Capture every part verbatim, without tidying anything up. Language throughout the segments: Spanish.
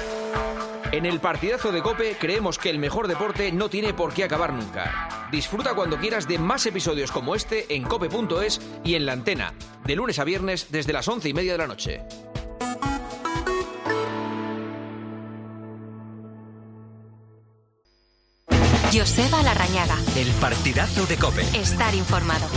En el partidazo de COPE creemos que el mejor deporte no tiene por qué acabar nunca. Disfruta cuando quieras de más episodios como este en cope punto es y en la antena, de lunes a viernes desde las once y media de la noche. Joseba Larrañaga. El partidazo de COPE. Estar informado.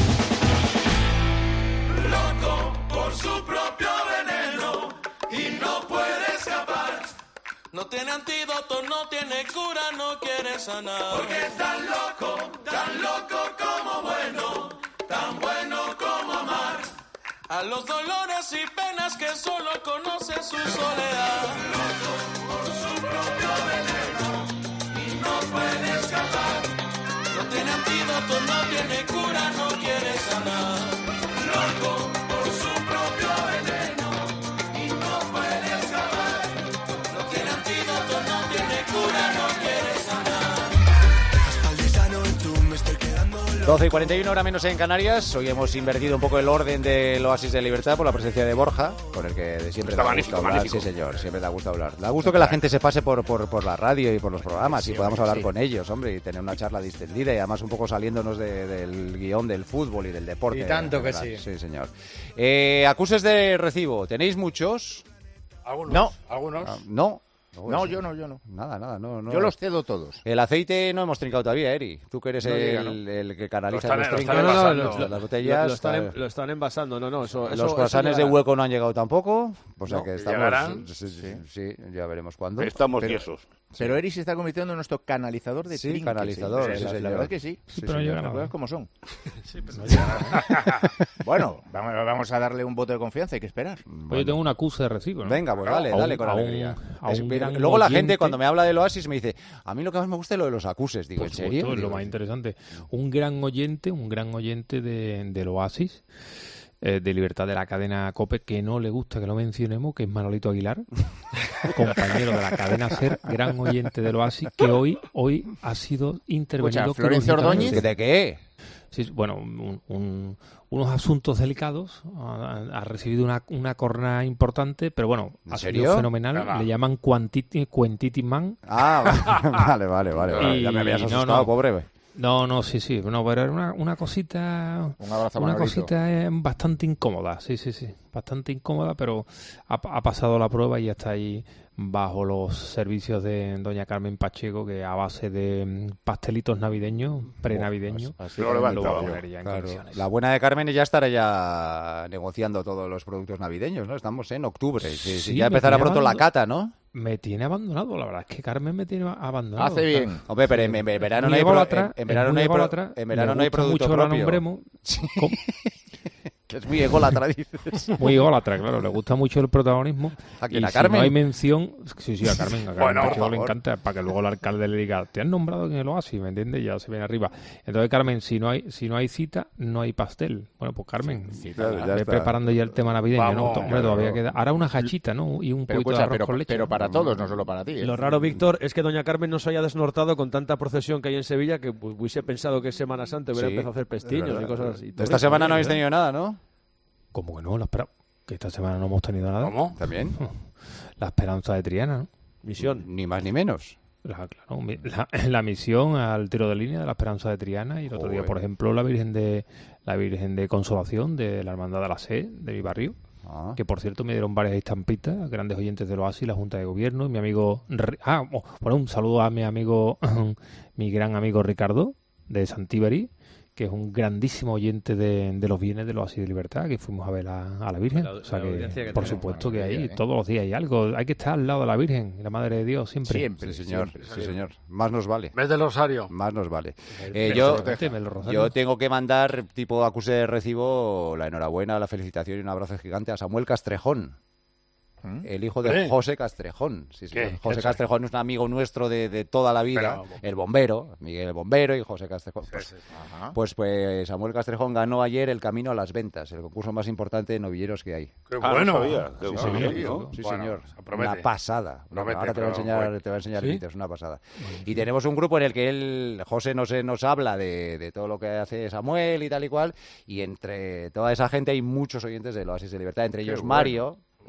Loco por su propio veneno y no puede escapar. No tiene antídoto, no tiene cura, no quiere sanar. Porque es tan loco, tan loco como bueno, tan bueno como amar. A los dolores y penas que solo conoce su soledad. Loco por su propio veneno y no puede escapar. No tiene antídoto, no tiene cura, no quiere sanar. Loco por su propio veneno y no puede escapar. No tiene antídoto, no tiene cura, no quiere sanar. doce y cuarenta y uno, hora menos en Canarias. Hoy hemos invertido un poco el orden del Oasis de Libertad por la presencia de Borja, con el que de siempre Está te magnífico, gusta hablar. magnífico. Sí, señor, siempre te ha gustado hablar. Da gusto que la gente se pase por, por, por la radio y por los programas Sí, y podamos hombre, hablar sí. con ellos, hombre, y tener una charla distendida y además un poco saliéndonos de- del guión del fútbol y del deporte. Y tanto en que general. sí. Sí, señor. Eh, acuses de recibo, ¿tenéis muchos? Algunos. No. Algunos. Ah, no. No, yo no, yo no. Nada, nada, no, no. Yo los cedo todos. El aceite no hemos trincado todavía, Eri. Tú que eres No el, llega, ¿no? el que canaliza Lo están- los lo trincos, están las- envasando. las, las botellas. Lo, lo están, está- en- lo están envasando, no, no, eso... Los eso- croissants eso de llegará. hueco no han llegado tampoco, o sea No, que que estamos... llegarán. Sí, sí, sí, ya veremos cuándo. Estamos Pero- tiesos. Pero Eri se está convirtiendo en nuestro canalizador de Sí, trinques, canalizador, ¿eh? sí, la, señor. la verdad es que sí. Sí, pero no señor. llega Las nada. cosas como son. Sí, pero no llega. Bueno, vamos, vamos a darle un voto de confianza, hay que esperar. Oye, tengo un acuse de recibo, ¿no? Venga, pues A dale, un- dale con a un- alegría. a Es- un gran luego la gente oyente- cuando me habla del Oasis me dice, a mí lo que más me gusta es lo de los acuses. Digo, Por ¿en supuesto, serio? es lo Digo, más interesante. Un gran oyente, un gran oyente de, del Oasis, eh, de Libertad de la cadena COPE, que no le gusta que lo mencionemos, que es Manolito Aguilar, compañero de la cadena SER, gran oyente del Oasis, que hoy, hoy ha sido intervenido... Escucha, Florencio quirúrgicamente. Ordóñez. ¿De qué? Sí, sí, bueno, un- un- unos asuntos delicados, ha, ha recibido una, una corona importante, pero bueno, ¿En ha serio? sido fenomenal. Venga. Le llaman Quantiti, Quantity Man. Ah, vale, vale, vale. vale. Y- Ya me habías no, asustado, no. pobre. No, no, sí, sí, no, pero era una, una cosita, Un abrazo a una Manolito. cosita eh, bastante incómoda, sí, sí, sí, bastante incómoda, pero ha, ha pasado la prueba y ya está ahí bajo los servicios de doña Carmen Pacheco, que a base de mm, pastelitos navideños, prenavideños, Así Lo que- levanta, lo va a vamos. poner ya en Claro. condiciones. La buena de Carmen ya estará ya negociando todos los productos navideños, ¿no? Estamos en octubre. Sí, sí, Sí, ya me empezará tiene pronto la abando- cata, ¿no? Me tiene abandonado, la verdad es que Carmen me tiene abandonado. Hace bien. Hombre, pero en, en verano Muy no hay, pro- ególatra, en, en es verano muy no hay, pro- ególatra, en verano le no hay gusta producto mucho que la propio. nombremos. ¿Cómo? Que es muy ególatra, dices. Muy ególatra, claro, le gusta mucho el protagonismo. ¿A quién, Y a si Carmen? no hay mención, sí, sí, a Carmen, a Carmen Bueno, Pacheco por le favor. encanta, para que luego el alcalde le diga, te han nombrado en el Oasis, ¿me entiendes? Ya se viene arriba. Entonces, Carmen, si no hay si no hay cita, no hay pastel. Bueno, pues Carmen, Claro, ya ve está. preparando ya el tema navideño, Vamos, ¿no? Hombre, claro. todavía queda. Ahora una hachita, ¿no? Y un Pero, poquito de escucha, arroz pero, con leche. pero para todos, no solo para ti. ¿eh? Lo raro, Víctor, es que doña Carmen no se haya desnortado con tanta procesión que hay en Sevilla que pues, hubiese pensado que es Semana Santa hubiera Sí, empezado a hacer es pestiños verdad. y cosas así. Esta semana no habéis tenido nada, ¿no? ¿Cómo que no? La espera- Que esta semana no hemos tenido nada. ¿Cómo? También. La esperanza de Triana, ¿no? Misión. Ni más ni menos. La, claro, mi- la, la misión al tiro de línea de la Esperanza de Triana y el otro día, Joder. por ejemplo, la Virgen de la Virgen de Consolación de la Hermandad de la Sé de mi barrio, Ah. que por cierto me dieron varias estampitas, grandes oyentes del Oasis, la Junta de Gobierno y mi amigo Ri- ah, oh, bueno, un saludo a mi amigo mi gran amigo Ricardo de Santiberi, que es un grandísimo oyente de, de los bienes de los Oasis de Libertad, que fuimos a ver a, a la Virgen. La- o sea la que, audiencia que por tenemos. supuesto que Buena ahí idea, ¿eh? todos los días hay algo. Hay que estar al lado de la Virgen y la Madre de Dios siempre. Siempre, Sí, señor. siempre. Sí, señor. Más nos vale. Mes del Rosario. Más nos vale. Eh, Eh, yo, me lo rozaron. yo tengo que mandar, tipo acuse de recibo, la enhorabuena, la felicitación y un abrazo gigante a Samuel Castrejón, ¿Mm? el hijo de ¿Eh? José Castrejón. Sí, sí, ¿Qué? José ¿Qué Castrejón es un amigo nuestro de, de toda la vida, Pero- el bombero, Miguel el bombero y José Castrejón. Sí, Pues, sí. Ajá. pues, pues Samuel Castrejón ganó ayer el Camino a las Ventas, el concurso más importante de novilleros que hay. Qué Ah, bueno. no sabía. Qué Sí, bueno, señor. tío. Sí, Bueno, señor. se promete. Una pasada. Promete, Ahora te va a pero enseñar, bueno. te va a enseñar ¿Sí? vídeos, una pasada. Y tenemos un grupo en el que él, José, nos, nos habla de, de todo lo que hace Samuel y tal y cual. Y entre toda esa gente hay muchos oyentes del Oasis de Libertad, entre Qué ellos bueno. Mario.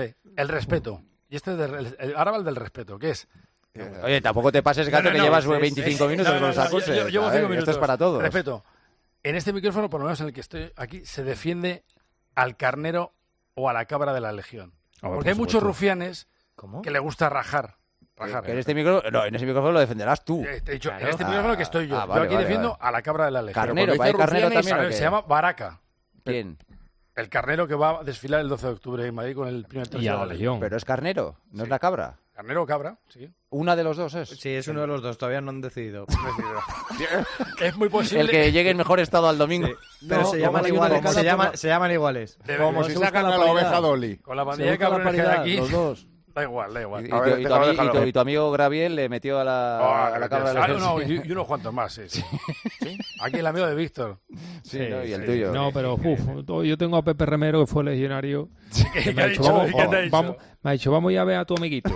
sé, el respeto. Y este es del, el, el, ahora va el del respeto, ¿qué es? Oye, tampoco te pases, gato, no, no, que no, llevas sí, veinticinco sí, minutos no, no, con los acuses. Yo, yo, llevo cinco minutos. Esto es para todos. Respeto. En este micrófono, por lo menos en el que estoy aquí, se defiende al carnero o a la cabra de la legión. Oh, Porque por hay muchos rufianes ¿Cómo? que le gusta rajar. rajar que en, este micro... no, en ese micrófono lo defenderás tú. Te he dicho, claro. En este micrófono que estoy yo. Ah, vale, yo aquí vale, defiendo vale. a la cabra de la legión. Carnero, ¿hay carnero también? ¿O qué? Se llama Baraca. ¿Quién? El carnero que va a desfilar el doce de octubre en Madrid con el primer tercio y a de la la Legión. Pero es carnero, no sí. es la cabra. Carnero o cabra, sí. Una de los dos es. Sí, es uno de los dos, todavía no han decidido. Es muy posible. El que llegue en mejor estado al domingo. Sí. Pero no, se, llaman iguales, se, llama, se llaman iguales. Como si sacan a la oveja Dolly. Con la bandilla de cabrones que hay aquí. Los dos. Da igual, da igual. Y, y, ver, y, tu, y, tu, y, tu, y tu amigo Graviel le metió a la, oh, a la cabra de la ah, no, y, y unos cuantos más, sí. sí. ¿Sí? Aquí el amigo de Víctor. Sí, sí, ¿no? Y el sí. tuyo. No, pero uf, yo tengo a Pepe Remero, que fue legionario. Sí, que me, ha dicho, dicho, vamos, oh, vamos, vamos, me ha dicho, vamos a ver a tu amiguito.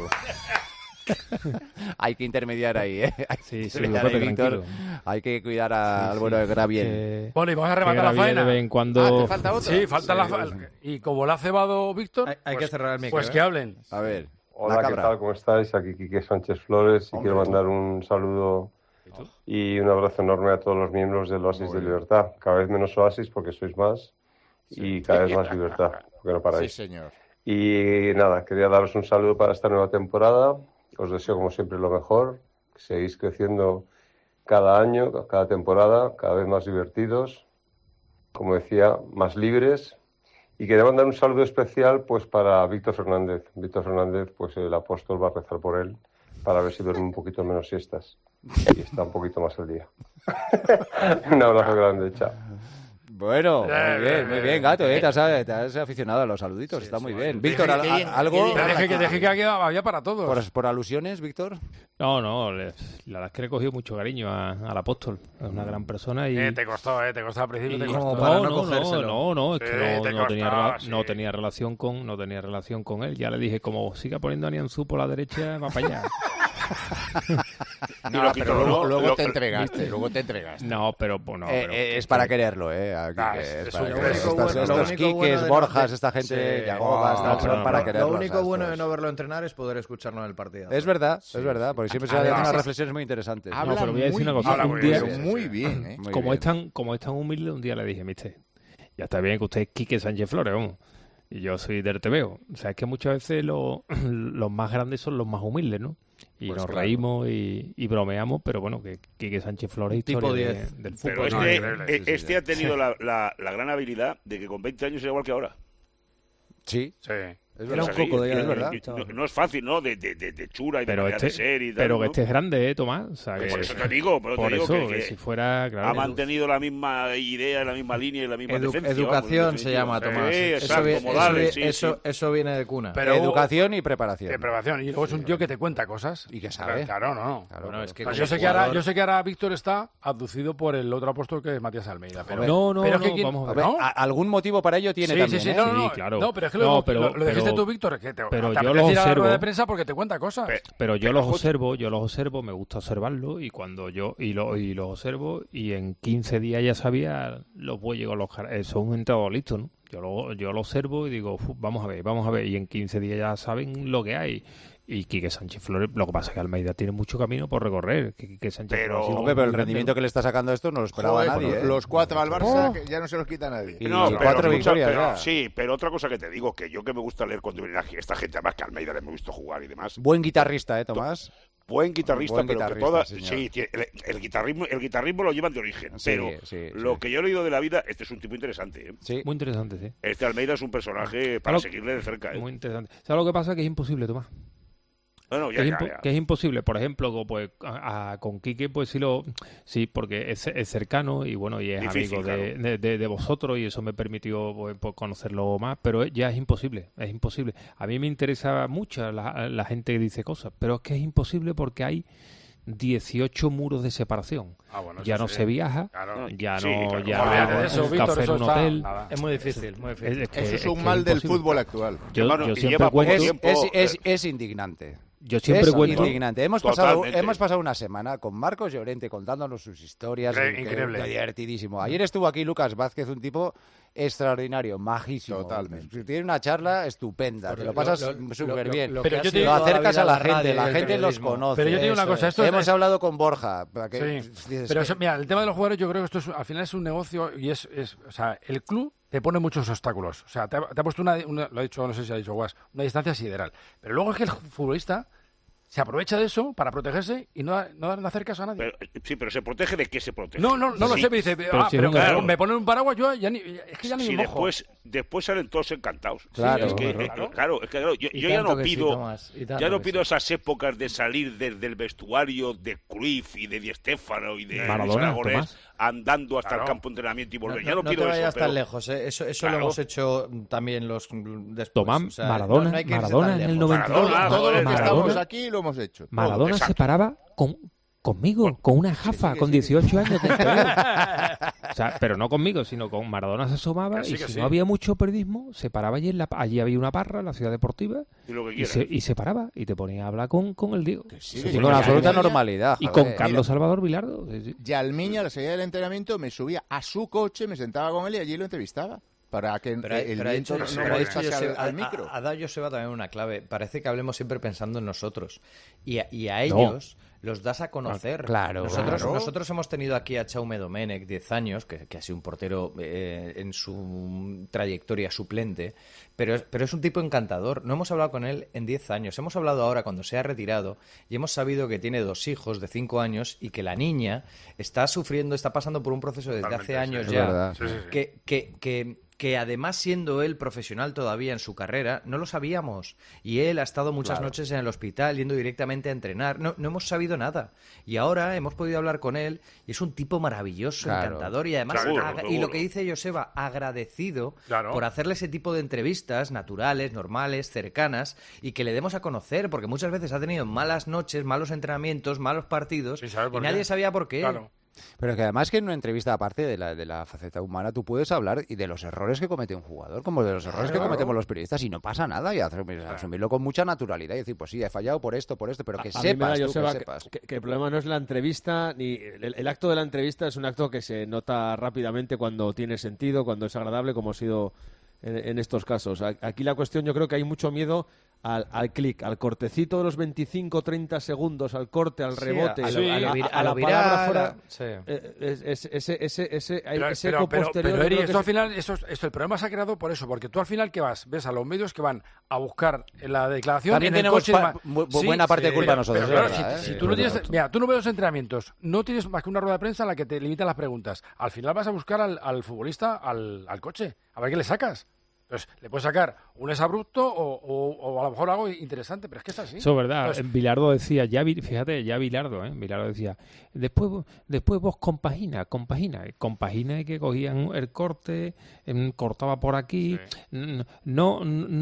Hay que intermediar ahí, ¿eh? Hay sí, sí, Pepe, ahí, Víctor. Hay que cuidar a, sí, al bueno de Graviel. Que... Bueno, y vamos a rematar la faena. De vez en cuando... Ah, ¿te falta otra? Sí, falta sí, la faena. Y como la ha cebado Víctor, hay, hay pues, que cerrar el micro. Pues ¿eh? que hablen. A ver. Hola, ¿qué tal? ¿Cómo estáis? Aquí Quique Sánchez Flores y Hombre, quiero mandar un saludo y un abrazo enorme a todos los miembros del Oasis de Libertad. Cada vez menos Oasis porque sois más y cada vez más Libertad, porque no paráis. Sí, señor. Y nada, quería daros un saludo para esta nueva temporada. Os deseo como siempre lo mejor, que seguís creciendo cada año, cada temporada, cada vez más divertidos, como decía, más libres. Y quería mandar un saludo especial pues para Víctor Fernández. Víctor Fernández, pues el apóstol va a rezar por él para ver si duerme un poquito menos siestas y está un poquito más al día. Un abrazo grande, chao. Bueno, muy bien, muy bien, gato, ¿eh? Te has, te has aficionado a los saluditos, sí, está muy bien. Víctor, ¿al, ¿algo? Te dejé que, dejé que había, había para todos. ¿Por, ¿Por alusiones, Víctor? No, no, le, la verdad es que le he cogido mucho cariño a, al apóstol. Es una gran persona y... Eh, te costó, eh, te costó al principio, te costó. No, no, no, no, no, no, es que sí, no, no, costó, tenía, sí. no tenía relación con no tenía relación con él. Ya le dije, como siga poniendo a Nianzú por la derecha, va para allá. No, no, pero luego, luego, luego te entregaste, luego te entregaste. No, pero bueno. Eh, pero, eh, es para quererlo, ¿eh? Aquí, ah, que es, es es para un, quererlo. estos, Bueno, estos Quiques, bueno Borjas, esta gente, sí, Yagoba, oh, son para quererlo. Lo único bueno de no verlo entrenar es poder escucharlo en el partido. Es verdad, sí, es verdad, porque siempre sí. se hacen unas reflexiones muy interesantes. No, pero voy a decir una cosa. Habla un muy día, bien, muy bien, ¿eh? Muy como, bien. Es tan, como es tan humilde, un día le dije, mister, ya está bien que usted es Quique Sánchez Flores, vamos. Y yo soy del T V O. O sea, es que muchas veces lo, los más grandes son los más humildes, ¿no? Y pues nos claro. reímos y, y bromeamos, pero bueno, que Quique Sánchez Flores es historia de, del fútbol. Pero este, no, este, sí, sí, este sí. ha tenido sí. la, la, la gran habilidad de que con veinte años es igual que ahora. Sí. Sí. Es Era un coco de es, es verdad. No, no es fácil, ¿no? De, de, de, de chura y de pero manera este, de ser y tal, Pero ¿no? que este es grande, ¿eh, Tomás? O sea, que, por eso te digo, por, por te digo eso, que, que que si fuera... Claro, ha mantenido la misma idea, la misma línea y la misma Edu defensa. Educación vamos, se llama, Tomás. Sí, eso, exacto, eso, modales, eso, sí, eso, sí. eso viene de cuna. Pero educación y preparación. De preparación. Y luego es un tío que te cuenta cosas. Y que sabe. Claro, no. Claro, bueno, es que o sea, yo, sé que ahora, yo sé que ahora Víctor está abducido por el otro apóstol que es Matías Almeida. Pero, no, no, pero no, que quien, vamos a ver. ¿no? Algún motivo para ello tiene sí, también, sí, sí, ¿eh? no, no, Sí, claro. no, pero es que lo, no, pero, lo, lo dijiste pero, tú, Víctor, que te, pero te yo lo ir a la observo. rueda de prensa porque te cuenta cosas. Pero, pero yo los observo, yo los observo, me gusta observarlo y cuando yo y lo y los observo y en quince días ya sabía los bueyes con los eh, son entrados listos, ¿no? Yo lo yo lo observo y digo, vamos a ver, vamos a ver y en quince días ya saben lo que hay. Y Quique Sánchez Flores, lo que pasa es que Almeida tiene mucho camino por recorrer. Quique Sánchez pero, Flores, hombre, pero el rendimiento que le está sacando esto no lo esperaba Joder, nadie. ¿eh? Los cuatro al Barça, oh. que ya no se los quita nadie. Y, no, y pero, cuatro escucha, victorias pero, ya. Sí, pero otra cosa que te digo, que yo que me gusta leer cuando viene esta gente, además que a Almeida le me gusta jugar y demás. Buen guitarrista, ¿eh, Tomás? Buen guitarrista, Buen pero guitarrista, que toda... señor. Sí, el, el, guitarrismo, el guitarrismo lo llevan de origen, sí, pero sí, lo sí. que yo he leído de la vida, este es un tipo interesante, ¿eh? Sí. Muy interesante, sí. Este Almeida es un personaje para claro, seguirle de cerca, ¿eh? Muy interesante. ¿Sabes lo que pasa? Que es imposible, Tomás. Bueno, ya, que, es ya, impo- ya. que es imposible, por ejemplo, pues a, a, con Quique pues sí lo sí porque es, es cercano y bueno y es Difícil, amigo de, claro. de, de, de vosotros y eso me permitió pues, pues, conocerlo más, pero ya es imposible, es imposible. A mí me interesa mucho la, la gente que dice cosas, pero es que es imposible porque hay dieciocho muros de separación. Ah, bueno, ya no sí. se viaja, Claro. ya Sí, no, claro. ya Olvídate no de eso, un Víctor, café en eso un está- hotel. nada. Es muy difícil, muy difícil. Es que- Eso es es un que mal del imposible. fútbol actual. Yo, Hermano, yo y siempre lleva poco cuento... Es, tiempo, es, eh. es, es indignante. yo siempre es cuento... indignante. Hemos pasado, hemos pasado una semana con Marcos Llorente contándonos sus historias. Increíble. Que- Increíble. que divertidísimo. Ayer estuvo aquí Lucas Vázquez, un tipo extraordinario, majísimo. Totalmente. Tiene una charla estupenda, te lo pasas Lo- lo- súper lo- bien. lo Pero que ha yo te sido Lo toda la acercas vida a la radio gente, y la el gente los periodismo. conoce. Pero yo te digo una Eso cosa, es. esto es- Hemos hablado con Borja. para que- Sí, dices pero que- eso, mira, el tema de los jugadores yo creo que esto es, al final es un negocio y es, es o sea, el club te pone muchos obstáculos. O sea, te ha, te ha puesto una, una- lo ha dicho, no sé si ha dicho Guas, una distancia sideral. Pero luego es que el futbolista se aprovecha de eso para protegerse y no, da- no, da- no hacer caso a nadie. Pero, sí, pero ¿se protege de qué se protege? no, no, no lo Sí. sé, me dice, Pero ah, si pero es un claro, error. me ponen un paraguas, yo ya ni, es que ya ni Si me mojo. después, después salen todos encantados. Claro, es que, claro. eh, claro, es que claro, yo, Y yo ya tanto no que sí, pido, Tomás, y tanto ya no que pido sí. esas épocas de salir del, del vestuario de Cruyff y de Di Stéfano y de Luis Maradona, Aragonés Tomás. andando hasta Claro. el campo de entrenamiento y volver. No, ya no, no pido te vayas eso, tan pero- lejos, ¿eh? Eso, eso Claro. lo hemos hecho también los después. Tomás, o sea, Maradona, no- no hay que irse Maradona tan en el lejos. noventa y dos. Maradona, Todo lo que Maradona- estamos aquí lo hemos hecho. todo. Maradona se exacto. paraba con, conmigo, con una jafa, con dieciocho años. con todo. O sea, pero no conmigo, sino con Maradona se asomaba Que sí, y que si sí. no había mucho periodismo, se paraba allí, en la, allí había una parra, la ciudad deportiva, Y lo que y quieras. se, y se paraba y te ponía a hablar con, con el Diego. sí, Sí, que con sí. absoluta Mira, normalidad. Y joder. con Carlos Salvador Vilardo. sí, sí. Y Almiña, a la salida del entrenamiento, me subía a su coche, me sentaba con él y allí lo entrevistaba. Para que Pero, ha- el pero ha viento dicho, no, no pero ha dicho molestase al, Joseba- al ha- micro. Ha, ha dado Joseba también una clave. Parece que hablemos siempre pensando en nosotros. Y a, y a No. ellos los das a conocer. Claro, nosotros, claro. nosotros hemos tenido aquí a Chaume Domenech, diez años, que, que ha sido un portero eh, en su trayectoria suplente, pero, es- pero es un tipo encantador. No hemos hablado con él en diez años. Hemos hablado ahora cuando se ha retirado y hemos sabido que tiene dos hijos de cinco años y que la niña está sufriendo, está pasando por un proceso desde hace Totalmente, años Es ya. verdad. Sí, sí, sí. Que, que, que, que además siendo él profesional todavía en su carrera, no lo sabíamos. Y él ha estado muchas noches en el hospital yendo directamente a entrenar. No, no hemos sabido nada. Y ahora hemos podido hablar con él y es un tipo maravilloso, Claro. encantador y además, Seguro, aga- y seguro. lo que dice Joseba, agradecido Claro. por hacerle ese tipo de entrevistas naturales, normales, cercanas y que le demos a conocer, porque muchas veces ha tenido malas noches, malos entrenamientos, malos partidos Sin saber y por nadie qué. sabía por qué. Claro. Pero que además que en una entrevista, aparte de la, de la faceta humana, tú puedes hablar y de los errores que comete un jugador, como de los errores que Claro. cometemos los periodistas, y no pasa nada, y asumir- asumirlo con mucha naturalidad y decir, pues sí, he fallado por esto, por esto, pero que A- a mí me da, sepas, tú, Joseba, que que, sepas. que- que el problema no es la entrevista, ni el, el acto de la entrevista es un acto que se nota rápidamente cuando tiene sentido, cuando es agradable, como ha sido en, en estos casos. A- Aquí la cuestión, yo creo que hay mucho miedo al, al clic, al cortecito de los veinticinco treinta segundos, al corte, al Sí, rebote, a, a, lo, a lo a- vir- a a la lo palabra viral, fuera. sí. Eh, es- es- ese, ese, ese, ese, Pero, ese pero, eco pero, posterior, pero, yo Eri, creo que esto al es- final, esto, esto, el problema se ha creado por eso, porque tú al final que vas, ves a los medios que van a buscar en la declaración. También en el tenemos coche, pa- va- bu- bu- buena parte de culpa pero- nosotros, pero es claro, verdad, si, ¿eh? si tú no Es tienes, verdad. mira, tú no ves los entrenamientos, no tienes más que una rueda de prensa en la que te limitan las preguntas. Al final vas a buscar al, al futbolista al, al coche, a ver qué le sacas. Entonces, le puedes sacar un exabrupto o, o, o a lo mejor algo interesante, pero es que es así. Eso es verdad. Entonces, Bilardo decía, ya Vi- fíjate, ya Bilardo, ¿eh? Bilardo decía, después, vo- después vos compagina, compagina, compagina y que cogían el corte, em, cortaba por aquí, n- no,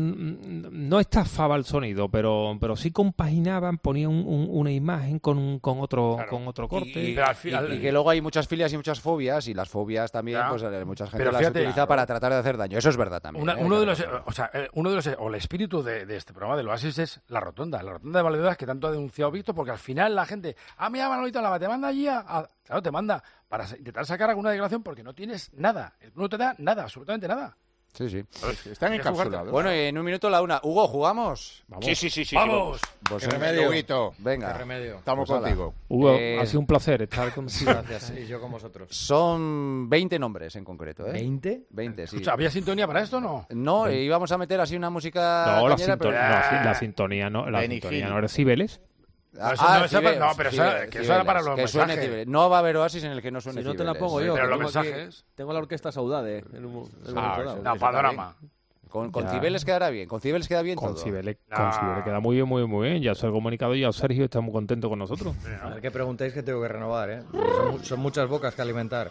n- no estafaba el sonido, pero, pero sí compaginaban, ponían un- un- una imagen con, un- con otro, Claro. con otro corte. Y, Pero al y- final- y que luego hay muchas filias y muchas fobias, y las fobias también, Ya. pues eh, mucha gente Pero las fíjate, utiliza claro. para tratar de hacer daño. Eso es verdad también. Una- ¿eh? uno de Que los, no- o sea, eh, uno de los, o el espíritu de, de este programa del Oasis es la rotonda, la rotonda de Valdedoras que tanto ha denunciado Víctor, porque al final la gente, ah, mira, Manolito Lava, te manda allí a, a- claro, te manda para sa- intentar sacar alguna declaración porque no tienes nada, el club no te da nada, absolutamente nada. Sí, sí. Están Tienes que encapsulados. Bueno, y en un minuto la una. Hugo, ¿jugamos? Sí, sí, sí, sí. ¡Vamos! Pues Qué en- remedio, Huguito. Venga. Qué remedio. Estamos Pues ala. contigo. Hugo, Eh, ha sido un placer estar contigo. Gracias. Y yo con vosotros. Son veinte nombres en concreto, ¿eh? ¿veinte? veinte, sí. Escucha, ¿había sintonía para esto o no? No, eh, íbamos a meter así una música No, la, cañera, sinton- pero- no, sí, la sintonía no, la Benny sintonía Hill. no era Cibeles. Ah, No, eso- no, esa- Cibeles, no, pero esa- Cibeles, que eso era para los que suene mensajes. Cibeles. No va a haber oasis en el que no suene Si no te la Cibeles. pongo yo. Pero que los tengo aquí- mensajes- tengo la orquesta Saudade en un, en un Ah, momento dado. eso- No, panorama. Con, con Ya. Cibeles quedará bien. Con Cibeles queda bien Con todo. Cibeles, No. con Cibeles queda muy bien, muy bien, muy bien. Ya se ha comunicado ya Sergio, está muy contento con nosotros. A ver que preguntéis que tengo que renovar, ¿eh? Son, mu- son muchas bocas que alimentar.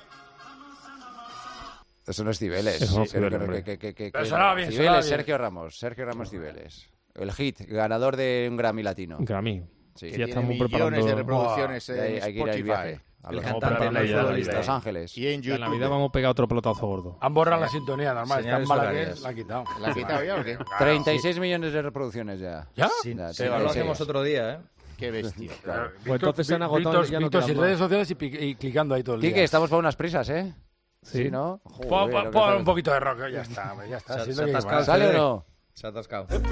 Eso no es Cibeles. Eso no es Que- que- Cibeles, hombre. que- que- que- Pero que- sonaba bien, Cibeles, sonaba bien. Sergio Ramos. Sergio Ramos Cibeles. El hit, ganador de un Grammy latino. Grammy. Sí. Que Ya tiene estamos millones preparando. de reproducciones Hay- en hay que ir al Spotify. viaje. A El los, cantante, a el futbolista. Los Ángeles. Y en En YouTube. Navidad vamos a pegar otro pelotazo gordo. Han borrado la sintonía, normal. Está en Señales mala que horarias. es, la han quitado. ¿La has quitado ya o qué? treinta y seis millones de reproducciones ya. ¿Ya? Sí, Ya, sí, lo sí, hacemos sí. otro día, ¿eh? Qué bestia. Claro. Pues entonces se han agotado, Víctor, ya no Víctor, quedan sin más. redes sociales y, pi- y clicando ahí todo el día. Quique, estamos para unas prisas, ¿eh? Sí. ¿no? Pon, Joder, pon- lo que pon sale. un poquito de rock, ya está, hombre, ya está. Se- si es se lo que atasca más. el ¿Sale o C D. no? Se ha atascado. Ay,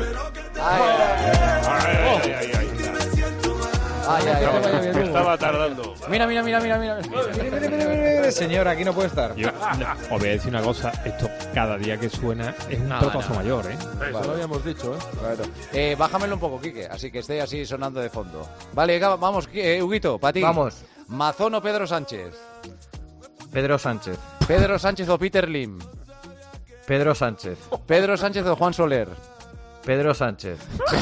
ay, ay, ay. Ay, ay, ay, ay. Me estaba tardando. Mira, mira, mira, mira, mira. Eh, Señor, aquí no puede estar. Yo os voy a decir una cosa, esto cada día que suena es un No, pelotazo no. mayor, ¿eh? Eso lo habíamos dicho, ¿eh? Claro. Eh, bájamelo un poco, Quique, así que esté así sonando de fondo. Vale, venga, vamos, eh, Huguito, para ti. Vamos. Mazón o Pedro Sánchez. Pedro Sánchez. Pedro Sánchez o Peter Lim. Pedro Sánchez. Pedro Sánchez o Juan Soler. Pedro Sánchez.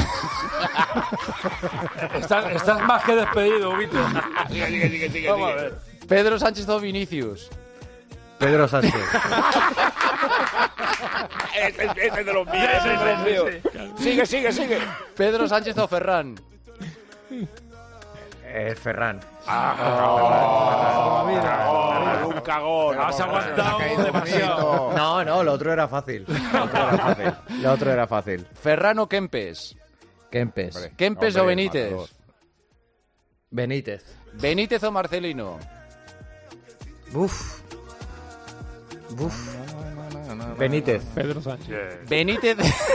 Estás, estás más que despedido, Vito. Sigue, sigue, sigue, sigue. Vamos a sigue. ver. Pedro Sánchez o Vinicius. Pedro Sánchez. Ese ese es de los míos, ese es de los míos. Sigue, sigue, sigue. Pedro Sánchez o Ferran. Eh, Ferran. Ah, un cagón. Has aguantado demasiado. No, no, lo otro era fácil. Lo otro era fácil. Lo otro era fácil. Ferran o Kempes. Kempes. Kempes Hombre, o Benítez. matador. Benítez. Benítez o Marcelino. Uf. Uf. Benítez. Pedro Sánchez. Benítez.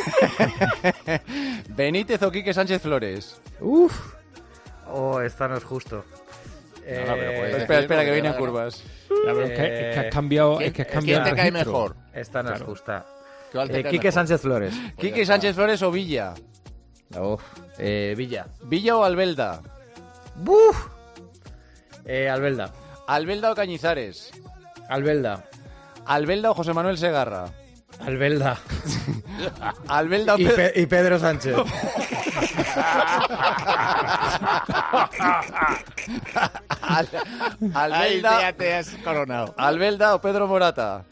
Benítez o Quique Sánchez Flores. Uf. Oh, esta no es justo. Eh, No, no, pero puedes Espera, espera, que porque vienen da- curvas. Ya, pero es, que, es que has cambiado, es que has ¿Quién cambiado te el cae registro. mejor? Esta no es justa. ¿Cuál te Eh, cae Quique mejor? Sánchez Flores. Quique Sánchez Flores o Villa. Uf. Eh, Villa. Villa o Albelda. ¡Buf! Eh, Albelda. Albelda o Cañizares. Albelda. Albelda o José Manuel Segarra. Albelda. Albelda o Y, Pedro... Pe- y Pedro Sánchez. Al- Ahí Albelda... ya te has coronado. Albelda o Pedro Morata.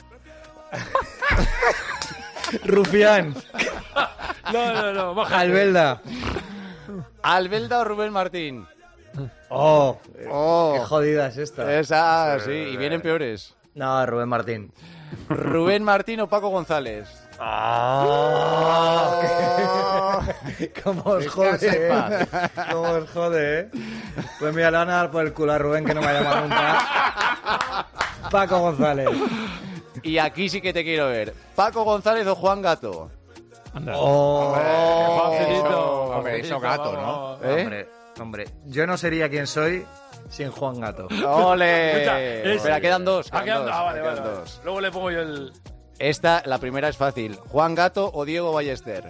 Rufián. No, no, no, baja. Albelda. Albelda o Rubén Martín. Oh, Oh, qué jodida es esta. esa, sí, y vienen peores. No, Rubén Martín. Rubén Martín o Paco González. Ah, ¿Cómo os jode? Descansa en ¿Cómo os jode, eh? Pues mira, le van a dar por el culo a Rubén, que no me ha llamado nunca. Paco González. Y aquí sí que te quiero ver. Paco González o Juan Gato. Anda. Oh, Facilito. Hombre, eso gato, ¿no? Vamos. ¿Eh? Hombre, hombre, yo no sería quien soy sin Juan Gato. ¡Ole! Escucha, es- Espera, quedan dos. Ah, Quedan quedan- dos, ah, vale, quedan vale, vale. dos. Luego le pongo yo el... Esta, la primera es fácil. ¿Juan Gato o Diego Ballester?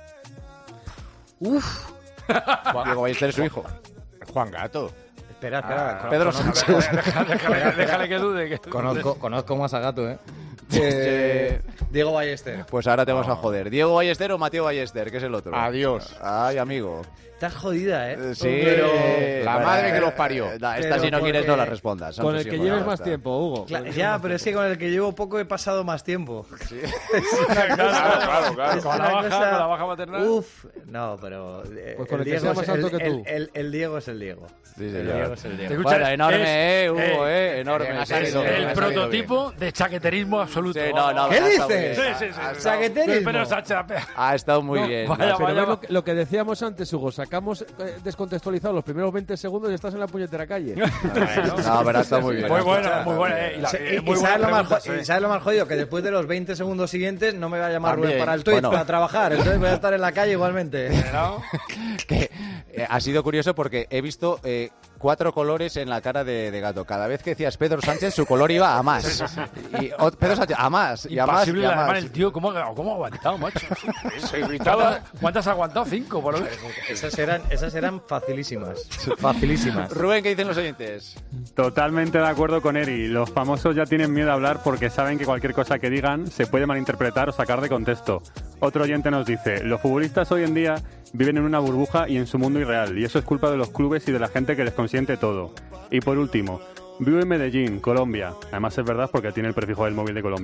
Uf. Diego Ballester es su hijo. Juan Gato. Espera, espera. Pedro conozco- Sánchez. Déjale, déjale que dude. Que... Conozco, conozco más a Gato, ¿eh? Eh, Diego Ballester. Pues ahora te vamos a joder. ¿Diego Ballester o Mateo Ballester? Que es el otro. Adiós. Ay, amigo. Estás jodida, ¿eh? Eh, Sí. Pero... La Bueno, madre que eh, los parió. eh, da, esta Pero si no quieres porque- no la respondas. Con el Antes que sí, lleves bueno, más está. tiempo, Hugo. Cla- ya, pero es que con el que llevo poco he pasado más tiempo. Claro, claro, claro. Es Con la una baja, cosa- con la baja maternal. Uf, no, pero eh, Pues con el que Diego sea es- más alto el, que tú. el- el- el Diego es el Diego. Sí, el señor. Diego es el Te Diego. escucha, Bueno, enorme, es- eh, Hugo, eh, eh, enorme. me ha Sí, salido sí, bien, el me ha salido prototipo de chaqueterismo absoluto. Sí, no, no, ¿Qué ha estado dices? bien. Sí, sí, sí. Ha estado- Chaqueterismo. Pero Sánchez... Ha estado muy No, bien. vaya, Pero vaya, ves lo, que- lo que decíamos antes, Hugo, sacamos eh, descontextualizado los primeros veinte segundos y estás en la puñetera calle. No, pero ha estado muy bien. Muy buena, muy buena. eh, y la- Sí, eh, y, muy y buenas sabes lo más preguntas, jo- y eh. sabes lo más jodido, que después de los veinte segundos siguientes no me va a llamar También. Rubén para el Twitch Bueno. para trabajar, entonces voy a estar en la calle igualmente. ¿No? Que, eh, ha sido curioso porque he visto eh, cuatro colores en la cara de, de Gato. Cada vez que decías Pedro Sánchez, su color iba a más. Y, o- Pedro Sánchez, a más, y a más, y Impasible a además más. el tío. ¿Cómo, ha- cómo ha aguantado, macho? Se gritaba. ¿Cuántas, cuántas ha aguantado? Cinco, por lo menos. Esas eran, esas eran facilísimas. Facilísimas. Rubén, ¿qué dicen los oyentes? Totalmente de acuerdo con Eri. Los famosos ya tienen miedo a hablar porque saben que cualquier cosa que digan se puede malinterpretar o sacar de contexto. Otro oyente nos dice, los futbolistas hoy en día viven en una burbuja y en su mundo irreal, y eso es culpa de los clubes y de la gente que les consiente todo. Y por último, vivo en Medellín, Colombia. Además es verdad porque tiene el prefijo del móvil de Colombia.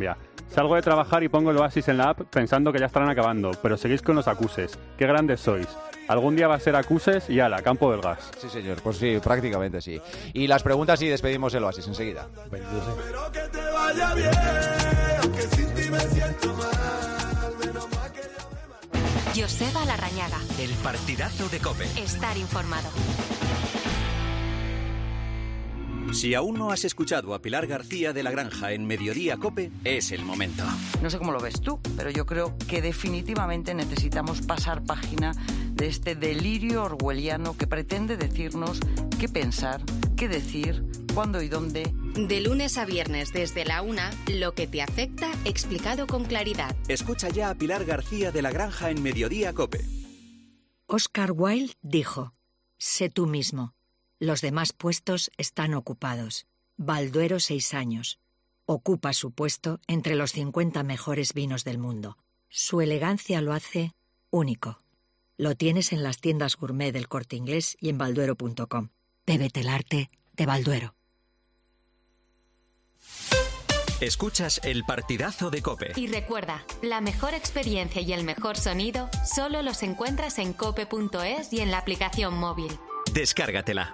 Salgo de trabajar y pongo el Oasis en la app pensando que ya estarán acabando, pero seguís con los acuses. ¡Qué grandes sois! Algún día va a ser acuses y ala, campo del gas. Sí, señor, pues sí, prácticamente sí. Y las preguntas y despedimos el Oasis enseguida. Espero que te vaya bien, aunque sin ti me siento mal, menos mal que ya me... Joseba Larrañaga. El partidazo de COPE. Estar informado. Si aún no has escuchado a Pilar García de la Granja en Mediodía COPE, es el momento. No sé cómo lo ves tú, pero yo creo que definitivamente necesitamos pasar página de este delirio orwelliano que pretende decirnos qué pensar, qué decir, cuándo y dónde. De lunes a viernes desde la una, lo que te afecta explicado con claridad. Escucha ya a Pilar García de la Granja en Mediodía COPE. Oscar Wilde dijo: sé tú mismo. Los demás puestos están ocupados. Balduero, seis años. Ocupa su puesto entre los cincuenta mejores vinos del mundo. Su elegancia lo hace único. Lo tienes en las tiendas gourmet del Corte Inglés y en balduero punto com. Bébete el arte de Balduero. Escuchas el partidazo de COPE. Y recuerda, la mejor experiencia y el mejor sonido solo los encuentras en cope punto es y en la aplicación móvil. Descárgatela.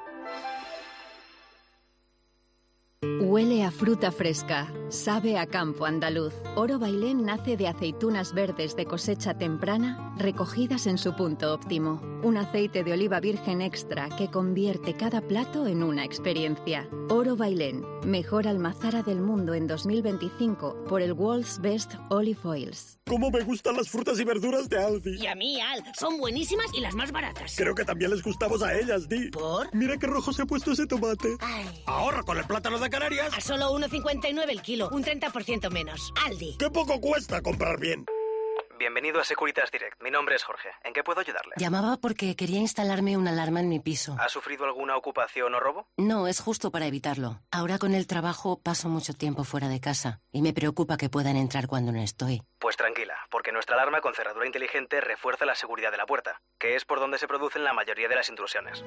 Huele a fruta fresca, sabe a campo andaluz. Oro Bailén nace de aceitunas verdes de cosecha temprana, recogidas en su punto óptimo. Un aceite de oliva virgen extra que convierte cada plato en una experiencia. Oro Bailén, mejor almazara del mundo en dos mil veinticinco por el World's Best Olive Oils. ¿Cómo me gustan las frutas y verduras de Aldi? Y a mí, Al, son buenísimas y las más baratas. Creo que también les gustamos a ellas, Di. ¿Por? Mira qué rojo se ha puesto ese tomate. Ay. Ahorra con el plátano de Canarias. A solo uno cincuenta y nueve el kilo, un treinta por ciento menos. Aldi. ¡Qué poco cuesta comprar bien! Bienvenido a Securitas Direct. Mi nombre es Jorge. ¿En qué puedo ayudarle? Llamaba porque quería instalarme una alarma en mi piso. ¿Ha sufrido alguna ocupación o robo? No, es justo para evitarlo. Ahora con el trabajo paso mucho tiempo fuera de casa y me preocupa que puedan entrar cuando no estoy. Pues tranquila, porque nuestra alarma con cerradura inteligente refuerza la seguridad de la puerta, que es por donde se producen la mayoría de las intrusiones.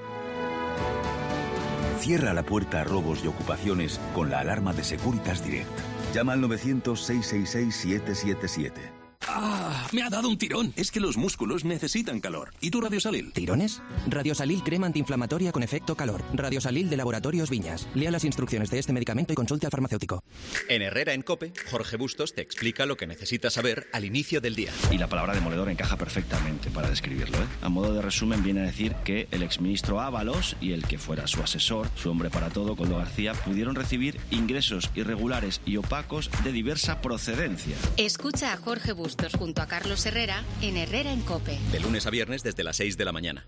Cierra la puerta a robos y ocupaciones con la alarma de Securitas Direct. Llama al novecientos, seiscientos sesenta y seis, siete siete siete. ¡Ah! Me ha dado un tirón. Es que los músculos necesitan calor. ¿Y tu Radiosalil? ¿Tirones? Radiosalil crema antiinflamatoria con efecto calor. Radiosalil de Laboratorios Viñas. Lea las instrucciones de este medicamento y consulte al farmacéutico. En Herrera en COPE, Jorge Bustos te explica lo que necesitas saber al inicio del día. Y la palabra demoledor encaja perfectamente para describirlo, ¿eh? A modo de resumen viene a decir que el exministro Ábalos y el que fuera su asesor, su hombre para todo, Coldo García, pudieron recibir ingresos irregulares y opacos de diversa procedencia. Escucha a Jorge Bustos junto a Carlos Herrera en Herrera en COPE. De lunes a viernes desde las seis de la mañana.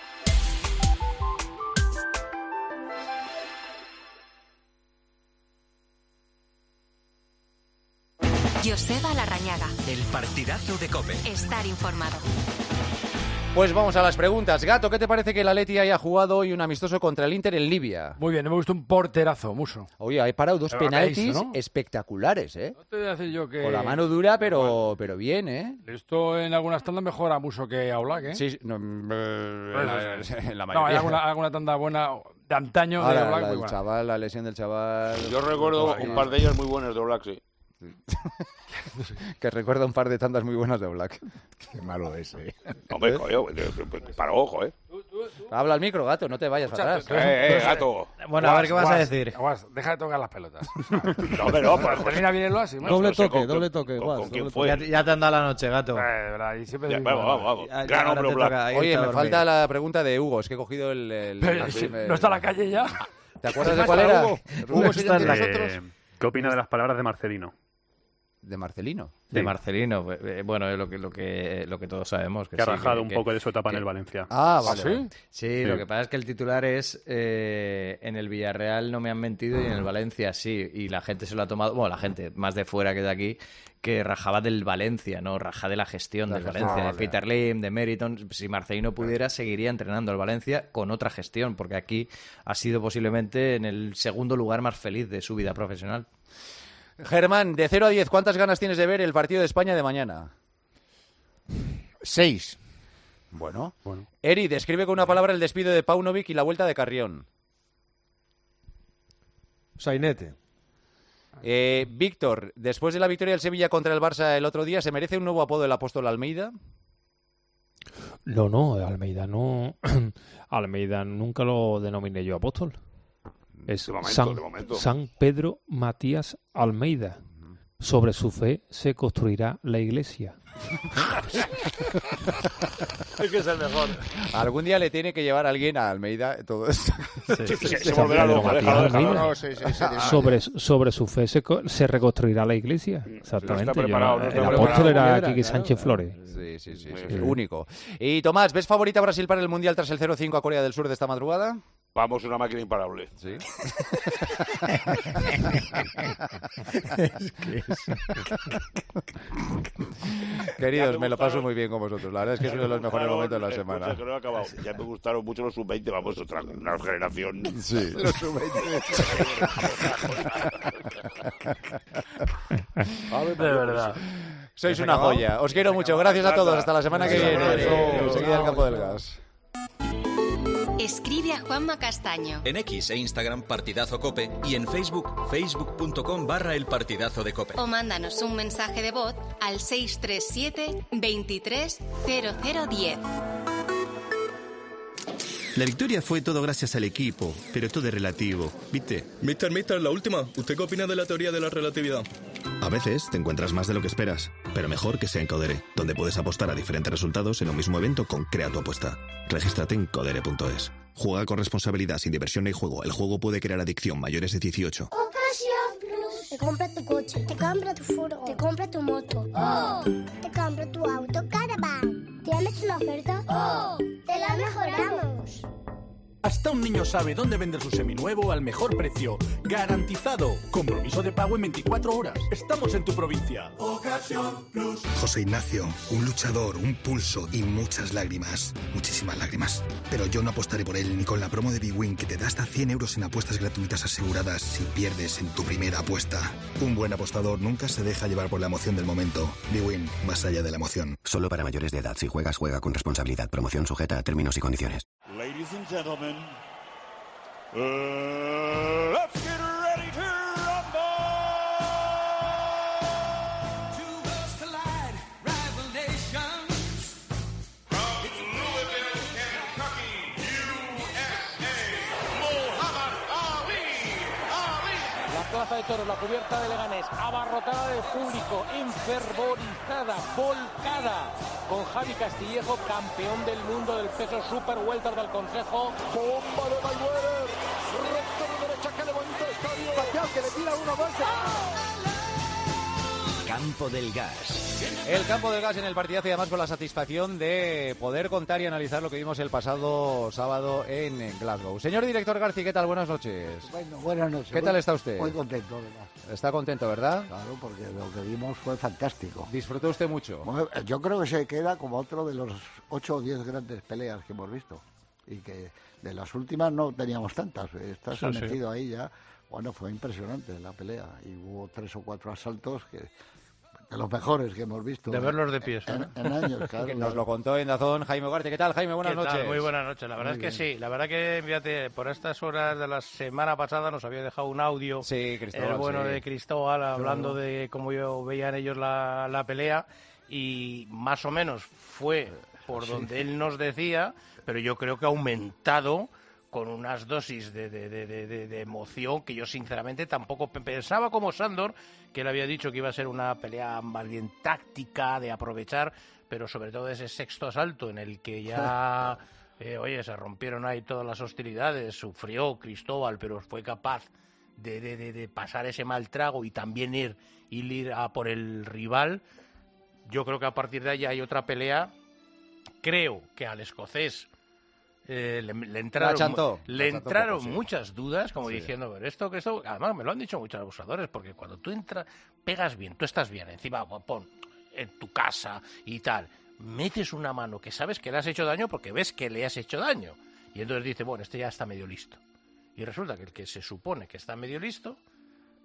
Joseba Larrañaga. El partidazo de COPE. Estar informado. Pues vamos a las preguntas. Gato, ¿qué te parece que el Atleti haya jugado hoy un amistoso contra el Inter en Libia? Muy bien, me gustó un porterazo, mucho. Oye, hay parado dos Pero penaltis ¿no? espectaculares, ¿eh? No te voy a decir yo que... Con la mano dura, pero, pero bien, ¿eh? Esto en algunas tandas mejor a Muso que a Oblak, ¿eh? Sí, no, en la, en la mayoría. No, hay alguna, alguna tanda buena de antaño Ahora, de Oblak la muy del buena. chaval, la lesión del chaval... Yo recuerdo un par de ellas muy buenas de Oblak, sí. Que recuerda un par de tandas muy buenas de Oblak. Qué malo es, ¿eh? Hombre, coño, para ojo, ¿eh? Habla al micro, Gato, no te vayas Escucha, atrás. Eh, eh, Gato. Bueno, a ver qué vas a decir. Guas, deja de tocar las pelotas. No, pero no, pues, termina bien el oasis. Doble no sé toque, con- doble toque. con- Guas, con quién doble fue. Ya, ya te han dado la noche, gato. Eh, de verdad, y siempre Ya, digo, vamos, vamos, vamos. Ya- Gran ahora hombre te Oblak. toca irte Oye, a me dormir. falta la pregunta de Hugo. Es que he cogido el... el- Pero, el- si el- no está la calle ya. ¿Te acuerdas de cuál era? Hugo? Hugo, ¿sí Está en la- nosotros? Eh, ¿Qué opina de las palabras de Marcelino? De Marcelino. De Sí. Marcelino, eh, bueno, es lo que, lo que, lo que todos sabemos. Que Que ha sí, rajado que- un que- poco de su etapa que- en el Valencia. Ah, ¿Ah, vale. sí? vale. Sí, Sí. lo que pasa es que el titular es eh, en el Villarreal no me han mentido y en el Valencia sí. Y la gente se lo ha tomado, bueno, la gente más de fuera que de aquí, que rajaba del Valencia, ¿no? Raja de la gestión La del gestión, Valencia, vale. de Peter Lim, de Meriton. Si Marcelino pudiera, seguiría entrenando al Valencia con otra gestión, porque aquí ha sido posiblemente en el segundo lugar más feliz de su vida profesional. Germán, de cero a diez, ¿cuántas ganas tienes de ver el partido de España de mañana? Seis. Bueno. Bueno. Eri, describe con una palabra el despido de Paunovic y la vuelta de Carrión. Sainete. Eh, Víctor, después de la victoria del Sevilla contra el Barça el otro día, ¿se merece un nuevo apodo el apóstol Almeida? No, no, Almeida no. Almeida nunca lo denominé yo apóstol. Es De momento, San, de momento. San Pedro Matías Almeida. Sobre su fe se construirá la iglesia. Es que es el mejor. Algún día le tiene que llevar a alguien a Almeida todo esto. Sí, sí, se volverá loco, déjalo, déjalo. No, sí, sí, sí, sobre, sobre su fe se, co- se reconstruirá la iglesia. Exactamente. No está preparado, no está el preparado. apóstol era Claro, Quique claro. Sánchez Flores. Sí, sí, sí, sí, Sí. único. Y Tomás, ¿ves favorita Brasil para el Mundial tras el cero cinco a Corea del Sur de esta madrugada? Vamos, una máquina imparable. Sí. Es que es- Queridos, me lo paso muy bien con vosotros. La verdad es que es uno de los mejores momentos de la semana. Escucha, que no he acabado. Ya me gustaron mucho los sub veinte, vamos, otra una generación. Sí. Los sub De verdad. Sois una joya. Os quiero mucho. Gracias a todos. Hasta la semana que viene. Enseguida el campo del gas. Escribe a Juanma Castaño. En X e Instagram Partidazo Cope y en Facebook facebook.com barra el partidazo de Cope. O mándanos un mensaje de voz al seis tres siete, veintitrés, cero cero diez. La victoria fue todo gracias al equipo, pero todo es relativo, ¿viste? Mister, mister, la última. ¿Usted qué opina de la teoría de la relatividad? A veces te encuentras más de lo que esperas, pero mejor que sea en Codere, donde puedes apostar a diferentes resultados en un mismo evento con Crea tu apuesta. Regístrate en codere punto es. Juega con responsabilidad, sin diversión ni juego. El juego puede crear adicción. Mayores de dieciocho. Ocasión Plus. Te compra tu coche, te compra tu furgo, te compra tu moto. ¡Oh! Te compra tu auto Caravan. ¿Tienes una oferta? ¡Oh! Te la mejoramos. Hasta un niño sabe dónde vender su seminuevo al mejor precio. ¡Garantizado! Compromiso de pago en veinticuatro horas. Estamos en tu provincia. Ocasión Plus. José Ignacio, un luchador, un pulso y muchas lágrimas. Muchísimas lágrimas. Pero yo no apostaré por él ni con la promo de Big Win que te da hasta cien euros en apuestas gratuitas aseguradas si pierdes en tu primera apuesta. Un buen apostador nunca se deja llevar por la emoción del momento. Big Win, más allá de la emoción. Solo para mayores de edad. Si juegas, juega con responsabilidad. Promoción sujeta a términos y condiciones. Ladies and gentlemen, uh, let's get ready to rumble! Two worlds collide, rival nations. From Louisville, Kentucky, U S A, Muhammad Ali. Ali. La plaza de toros, la cubierta de Leganés, abarrotada de público, enfervorizada, volcada, con Javi Castillejo, campeón del mundo del peso super welter del Consejo. Bomba de Mayweather, recto de derecha que levanta el estadio. Pacquiao que le tira uno más. Campo del Gas. El campo del gas en el partidazo y además con la satisfacción de poder contar y analizar lo que vimos el pasado sábado en Glasgow. Señor director García, ¿qué tal? Buenas noches. Bueno, buenas noches. ¿Qué tal está usted? Muy contento, ¿verdad? Está contento, ¿verdad? Claro, porque lo que vimos fue fantástico. ¿Disfrutó usted mucho? Bueno, yo creo que se queda como otro de los ocho o diez grandes peleas que hemos visto. Y que de las últimas no teníamos tantas. Estas Sí, han sí. metido ahí ya. Bueno, fue impresionante la pelea. Y hubo tres o cuatro asaltos que... de los mejores que hemos visto. De verlos de pies, En, ¿eh? en años, claro. Que nos lo contó en Dazón Jaime Ugarte. ¿Qué tal, Jaime? Buenas ¿Qué tal? noches. Muy buenas noches. La verdad Muy es que bien. sí. La verdad que, fíjate, por estas horas de la semana pasada nos había dejado un audio. Sí, Cristóbal, El bueno sí. de Cristóbal hablando Claro. de cómo yo veían ellos la, la pelea. Y más o menos fue por Sí. donde él nos decía, pero yo creo que ha aumentado con unas dosis de, de, de, de, de- de emoción que yo sinceramente tampoco pe- pensaba como Sándor, que él había dicho que iba a ser una pelea más bien táctica, de aprovechar, pero sobre todo ese sexto asalto en el que ya, eh, oye, se rompieron ahí todas las hostilidades, sufrió Cristóbal, pero fue capaz de, de, de, de pasar ese mal trago y también ir, ir a por el rival. Yo creo que a partir de ahí hay otra pelea. Creo que al escocés eh, le, le entraron, La chantó, le la chantó un entraron poco, sí. muchas dudas, como Sí. diciendo, pero esto, que esto, además me lo han dicho muchos abusadores, porque cuando tú entras, pegas bien, tú estás bien, encima pon en tu casa y tal, metes una mano que sabes que le has hecho daño porque ves que le has hecho daño, y entonces dice, bueno, este ya está medio listo. Y resulta que el que se supone que está medio listo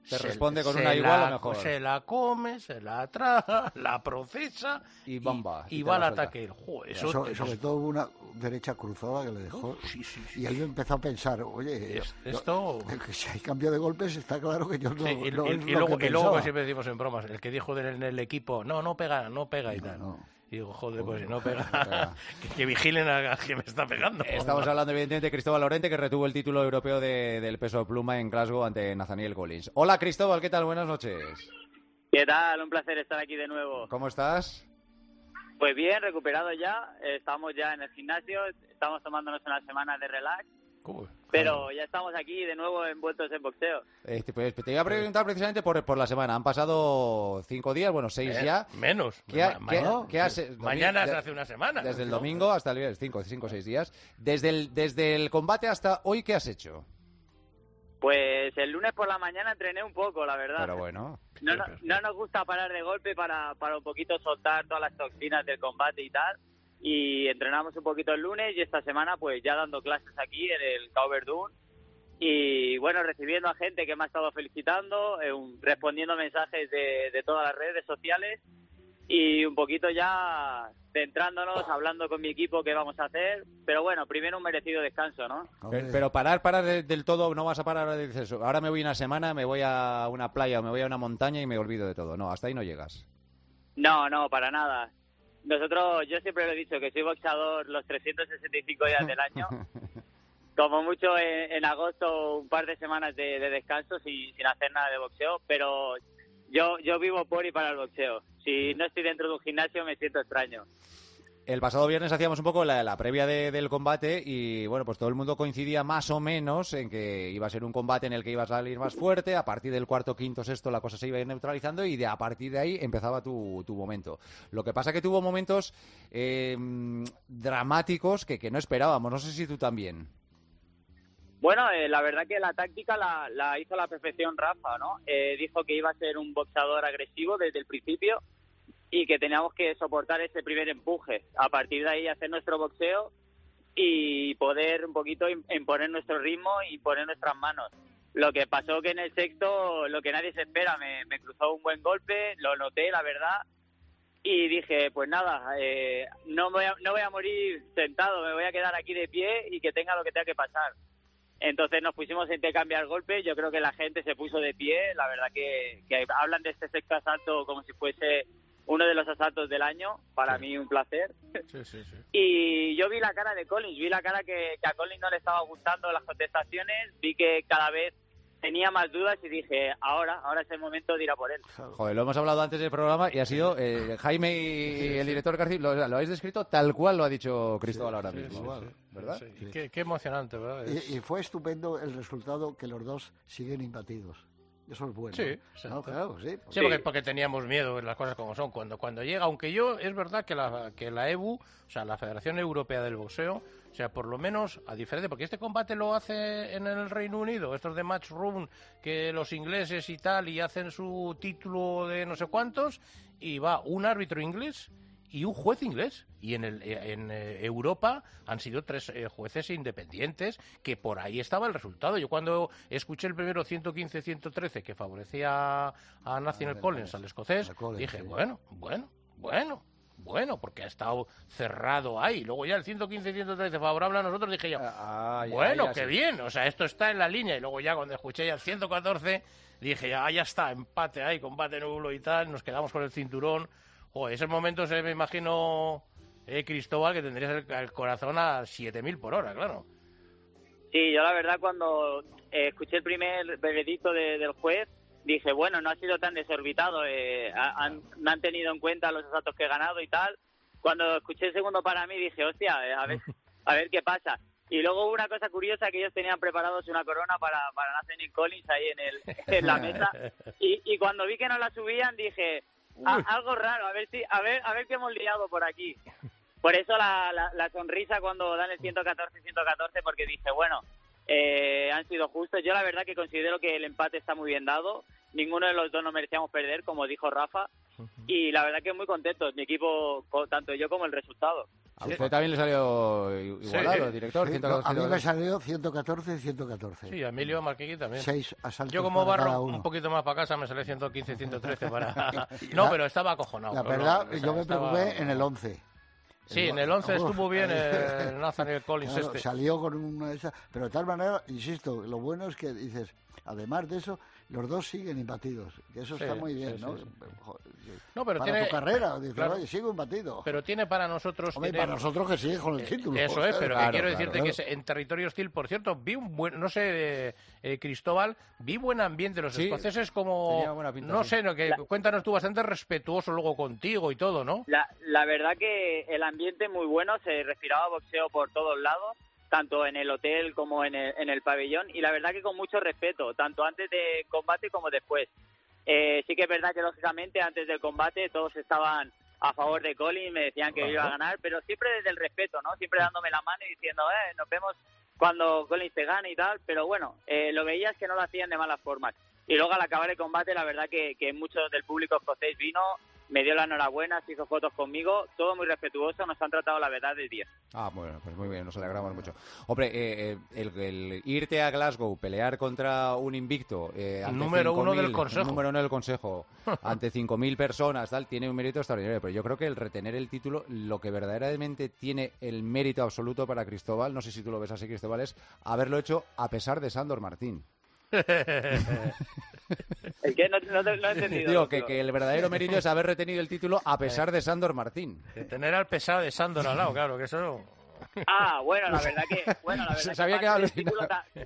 Te se- responde con se una igual la- o mejor. Se la come, se la traga, la procesa y bomba. y, y te va al la suelta. ataque. Joder, eso, So- eso- sobre todo hubo una derecha cruzada que le dejó. Y él empezó a pensar, oye, Es- yo- esto- que si hay cambio de golpes, está claro que yo no, Sí, y, no y- es y lo luego, que y luego pensaba. pues siempre decimos en bromas, el que dijo en el equipo, no, no pega, no pega y tal. Y digo, joder, pues si no pega, pega. que, que vigilen a, a que me está pegando. Estamos hablando, evidentemente, de Cristóbal Lorente, que retuvo el título europeo de- del peso pluma en Glasgow ante Nathaniel Collins. Hola, Cristóbal, ¿qué tal? Buenas noches. ¿Qué tal? Un placer estar aquí de nuevo. ¿Cómo estás? Pues bien, recuperado ya. eh, Estamos ya en el gimnasio. Estamos tomándonos una semana de relax. Pero ya estamos aquí de nuevo envueltos en boxeo. Este, pues, te iba a preguntar precisamente por, por la semana. Han pasado cinco días, bueno, seis Eh, ya. menos. ¿Qué, ha- Ma- qué- mañana- qué has- mañana de- es hace una semana. Desde el ¿no? domingo hasta el viernes, cinco, cinco o seis días. Desde el, desde el combate hasta hoy, ¿qué has hecho? Pues el lunes por la mañana entrené un poco, la verdad. Pero bueno. No, no, no nos gusta parar de golpe para, para un poquito soltar todas las toxinas del combate y tal. Y entrenamos un poquito el lunes y esta semana pues ya dando clases aquí en el Cao Verdún. Y bueno, recibiendo a gente que me ha estado felicitando, eh, un- respondiendo mensajes de, de todas las redes sociales y un poquito ya centrándonos, hablando con mi equipo qué vamos a hacer. Pero bueno, primero un merecido descanso, ¿no? Pero, pero parar, parar de- del todo, no vas a parar, ahora dices, ahora me voy una semana, me voy a una playa o me voy a una montaña y me olvido de todo. No, hasta ahí no llegas. No, no, para nada. Nosotros, yo siempre lo he dicho, que soy boxeador los trescientos sesenta y cinco días del año. Como mucho en, en agosto un par de semanas de, de descanso sin, sin hacer nada de boxeo, pero yo yo vivo por y para el boxeo. Si no estoy dentro de un gimnasio me siento extraño. El pasado viernes hacíamos un poco la, la previa de- del combate y bueno, pues todo el mundo coincidía más o menos en que iba a ser un combate en el que iba a salir más fuerte. A partir del cuarto, quinto, sexto la cosa se iba a ir neutralizando y de a partir de ahí empezaba tu, tu momento. Lo que pasa que tuvo momentos eh, dramáticos que, que no esperábamos. No sé si tú también. Bueno, eh, la verdad que la táctica la, la hizo a la perfección Rafa, ¿no? Eh, dijo que iba a ser un boxeador agresivo desde el principio y que teníamos que soportar ese primer empuje. A partir de ahí hacer nuestro boxeo y poder un poquito im- imponer nuestro ritmo y poner nuestras manos. Lo que pasó que en el sexto, lo que nadie se espera, me, me cruzó un buen golpe, lo noté, la verdad, y dije, pues nada, eh, no, voy a, no voy a morir sentado, me voy a quedar aquí de pie y que tenga lo que tenga que pasar. Entonces nos pusimos a intercambiar golpes, yo creo que la gente se puso de pie, la verdad que, que hablan de este sexto asalto como si fuese uno de los asaltos del año, para mí un placer. Sí, sí, sí. Y yo vi la cara de Collins, vi la cara que, que a Collins no le estaba gustando las contestaciones, vi que cada vez tenía más dudas y dije, ahora, ahora es el momento de ir a por él. Joder, lo hemos hablado antes del programa y ha sido eh, Jaime y el director García, lo, lo habéis descrito tal cual lo ha dicho Cristóbal ahora mismo. ¿Verdad? Sí, y Qué, qué emocionante, ¿verdad? Es- Y, y fue estupendo el resultado que los dos siguen imbatidos. Eso es bueno. Sí, ¿no? exacto. Claro, sí. Sí, porque, porque teníamos miedo, las cosas como son. Cuando cuando llega, aunque yo, es verdad que la, que la E B U, o sea, la Federación Europea del Boxeo, o sea, por lo menos, a diferencia, porque este combate lo hace en el Reino Unido, estos de Matchroom, que los ingleses y tal, y hacen su título de no sé cuántos, y va un árbitro inglés y un juez inglés. Y en, el, en eh, Europa han sido tres eh, jueces independientes, que por ahí estaba el resultado. Yo cuando escuché el primero ciento quince ciento trece que favorecía a Nathaniel Ah, Collins, al escocés, Collins, dije, sí. bueno, bueno, bueno, bueno, porque ha estado cerrado ahí. Luego ya el ciento quince ciento trece favorable a nosotros, dije yo, Ah, ya, bueno, ya qué sí. bien, o sea, esto está en la línea. Y luego ya cuando escuché ya el ciento catorce, dije, ah, ya está, empate ahí, combate nulo y tal, nos quedamos con el cinturón. Joder, ese momento se me imagino, eh, Cristóbal, que tendrías el, el corazón a siete mil por hora, claro. Sí, yo la verdad cuando eh, escuché el primer veredicto de- del juez, dije, bueno, no ha sido tan desorbitado, eh, ha- han, me han tenido en cuenta los asaltos que he ganado y tal. Cuando escuché el segundo para mí dije, hostia, eh, a ver a ver qué pasa. Y luego hubo una cosa curiosa, que ellos tenían preparados una corona para, para Nathaniel Collins ahí en, el, en la mesa. Y, y cuando vi que no la subían dije, "A- algo raro, a ver si a ver a ver qué hemos liado por aquí". Por eso la, la, la sonrisa cuando dan el ciento catorce ciento catorce, porque dije, bueno, eh, han sido justos. Yo la verdad que considero que el empate está muy bien dado. Ninguno de los dos nos merecíamos perder, como dijo Rafa. Y la verdad que muy contentos, mi equipo, co- tanto yo como el resultado. A usted también le salió igualado, sí. director. Sí, ciento catorce, no, a mí me salió ciento catorce y ciento catorce. Sí, a Emilio Marquegui también. Seis asaltos. Yo como para barro un poquito más para casa me salió ciento quince, ciento trece para... No, la, pero estaba acojonado. La no, verdad, no, yo me estaba... preocupé en el once. Sí, en el once estuvo bien el Nathaniel Collins claro, este. Salió con una de esas... Pero de tal manera, insisto, lo bueno es que dices, además de eso, los dos siguen imbatidos. Que eso sí, está muy bien, sí, ¿no? Sí, sí. No, pero para tiene... tu carrera, dices, claro, oye, sigue imbatido. Pero tiene para nosotros... Hombre, tiene... para nosotros que sigue con el título. Eso es, pero claro, que quiero claro, decirte claro. que en territorio hostil, por cierto, vi un buen... No sé, eh, Cristóbal, vi buen ambiente. Los sí, escoceses como... Pinta, no sí. sé, no, que la... cuéntanos tú, bastante respetuoso luego contigo y todo, ¿no? La, la verdad que el ambiente muy bueno, se respiraba boxeo por todos lados, tanto en el hotel como en el, en el pabellón, y la verdad que con mucho respeto, tanto antes de combate como después. Eh, sí que es verdad que, lógicamente, antes del combate todos estaban a favor de Collins, me decían que iba a ganar, pero siempre desde el respeto, ¿no? Siempre dándome la mano y diciendo, eh, nos vemos cuando Collins te gane y tal, pero bueno, eh, lo veías que no lo hacían de malas formas. Y luego al acabar el combate, la verdad que, que muchos del público escocés vino, me dio la enhorabuena, se hizo fotos conmigo, todo muy respetuoso, nos han tratado la verdad de diez. Ah, bueno, pues muy bien, nos alegramos mucho. Hombre, eh, el, el irte a Glasgow, pelear contra un invicto, eh, ante número uno mil, del Consejo, número uno del Consejo, ante cinco mil personas, tal, tiene un mérito extraordinario. Pero yo creo que el retener el título, lo que verdaderamente tiene el mérito absoluto para Cristóbal, no sé si tú lo ves así, Cristóbal, es haberlo hecho a pesar de Sándor Martín. ¿El qué? No, no, no he entendido. Digo que, que el verdadero mérito es haber retenido el título a pesar de Sándor Martín. De tener al pesado de Sándor al lado, claro, que eso... Ah, bueno, la verdad que... Bueno, la verdad Sabía que, que parte título,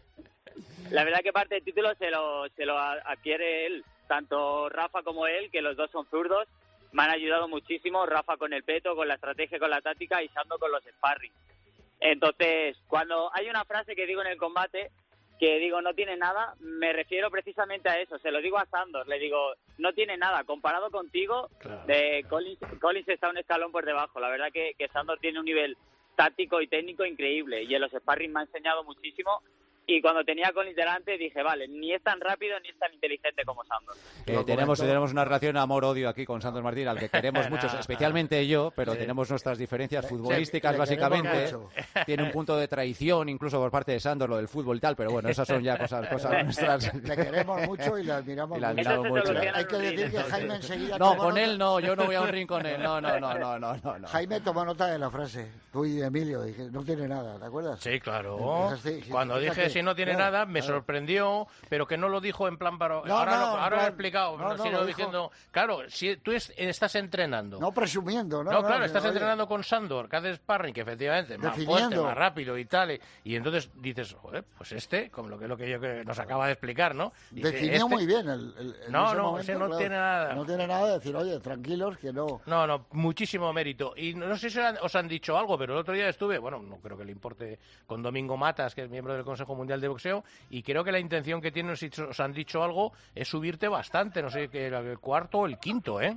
la verdad que parte del título se lo, se lo adquiere él, tanto Rafa como él, que los dos son zurdos, me han ayudado muchísimo, Rafa con el peto, con la estrategia, con la táctica y Sándor con los sparring. Entonces, cuando hay una frase que digo en el combate... que digo, no tiene nada, me refiero precisamente a eso, se lo digo a Sándor, le digo, no tiene nada, comparado contigo, claro. de Collins, Collins está un escalón por debajo, la verdad que, que Sándor tiene un nivel táctico y técnico increíble, y en los sparring me ha enseñado muchísimo, y cuando tenía a Collins delante dije, vale, ni es tan rápido ni es tan inteligente como Sándor. Eh, tenemos, tenemos una relación amor-odio aquí con Sándor Martín, al que queremos mucho, especialmente yo, pero sí. tenemos nuestras diferencias futbolísticas, sí, básicamente. Tiene un punto de traición, incluso por parte de Sándor, lo del fútbol y tal, pero bueno, esas son ya cosas, cosas nuestras. Le queremos mucho y le admiramos, y le admiramos mucho. mucho. Hay que decir que Jaime enseguida... No, con él no, yo no voy a un ring con él, no, no, no, no, no, no, no. Jaime tomó nota de la frase, tú y Emilio, dije, no tiene nada, ¿te acuerdas? Sí, claro. Entonces, sí, cuando fíjate, dije si no tiene claro, nada, me claro. sorprendió, pero que no lo dijo en plan para... No, ahora no, lo, ahora plan, lo he explicado, no, no, sino lo diciendo, claro, si tú es, estás entrenando... No presumiendo, ¿no? No, no claro, no, estás oye. entrenando con Sándor, que hace sparring, que efectivamente es más Definiendo. fuerte, más rápido y tal, y, y entonces dices, joder, pues este, como lo que, lo que yo que nos acaba de explicar, ¿no? Dice, Definió este... muy bien el, el, en No, ese no, momento, ese no claro, tiene nada. No tiene nada de decir, oye, tranquilos, que no... No, no, muchísimo mérito. Y no sé si os han dicho algo, pero el otro día estuve, bueno, no creo que le importe, con Domingo Matas, que es miembro del Consejo Mundial de Boxeo, y creo que la intención que tienen, si os han dicho algo, es subirte bastante, no sé, que el cuarto o el quinto, ¿eh?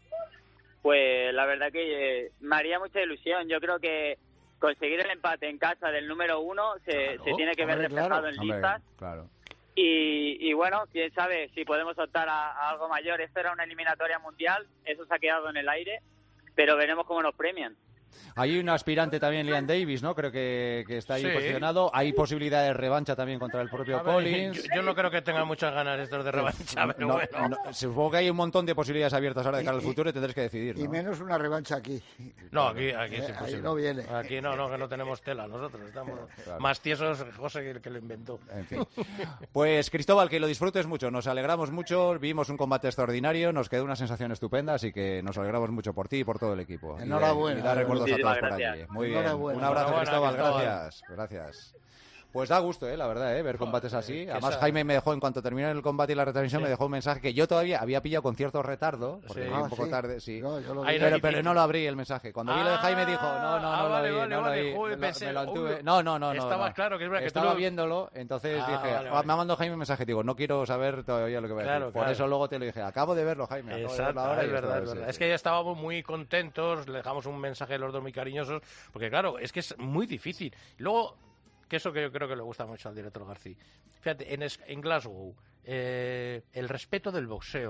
Pues la verdad que eh, me haría mucha ilusión. Yo creo que conseguir el empate en casa del número uno se, claro, se tiene que ver hombre, reflejado claro, en hombre, listas. Claro. Y, y bueno, quién sabe si podemos optar a, a algo mayor. Esto era una eliminatoria mundial, eso se ha quedado en el aire, pero veremos cómo nos premian. Hay un aspirante también, Liam Davis, ¿no? Creo que, que está ahí sí. posicionado. Hay posibilidad de revancha también contra el propio ver, Collins. Yo, yo no creo que tengan muchas ganas estos de revancha, pero no, bueno. No, supongo que hay un montón de posibilidades abiertas ahora de cara al futuro y tendréis que decidir, ¿no? Y menos una revancha aquí. No, aquí, aquí es eh, imposible. Ahí no viene. Aquí no, no, que no tenemos tela. Nosotros estamos claro. más tiesos, José, que el que lo inventó. En fin. Pues, Cristóbal, que lo disfrutes mucho. Nos alegramos mucho. Vimos un combate extraordinario. Nos quedó una sensación estupenda, así que nos alegramos mucho por ti y por todo el equipo. Enhorabuena. Y, y da recuerdos a todos gracias. por allí. Muy bien. Un abrazo, Cristóbal. Cristóbal. Gracias. Gracias. Pues da gusto, ¿eh? La verdad, ¿eh? Ver combates así. Además, esa... Jaime me dejó, en cuanto terminó el combate y la retransmisión, sí. me dejó un mensaje que yo todavía había pillado con cierto retardo, porque sí. ah, un poco ¿sí? tarde, sí. No, yo lo Ay, pero, no, pero no lo abrí el mensaje. Cuando ah, vi lo de Jaime dijo, no, no, no ah, lo vale, vi, vale, no vale, lo vi. joder, me, pensé, me lo antuve. uy, No, no, no, no. Estaba no. claro que es verdad que Estaba tú... viéndolo, entonces ah, dije, vale, vale. me ha mandado Jaime un mensaje, digo, no quiero saber todavía lo que va a decir. Claro, Por claro. eso luego te lo dije, acabo de verlo, Jaime. Acabo Exacto, de verlo ahora es y verdad, esto, es verdad. sí, Es sí. que ya estábamos muy contentos, le dejamos un mensaje los dos muy cariñosos, porque claro, es que es muy difícil. Luego, que eso que yo creo que le gusta mucho al director García. Fíjate, en, en Glasgow, eh, el respeto del boxeo,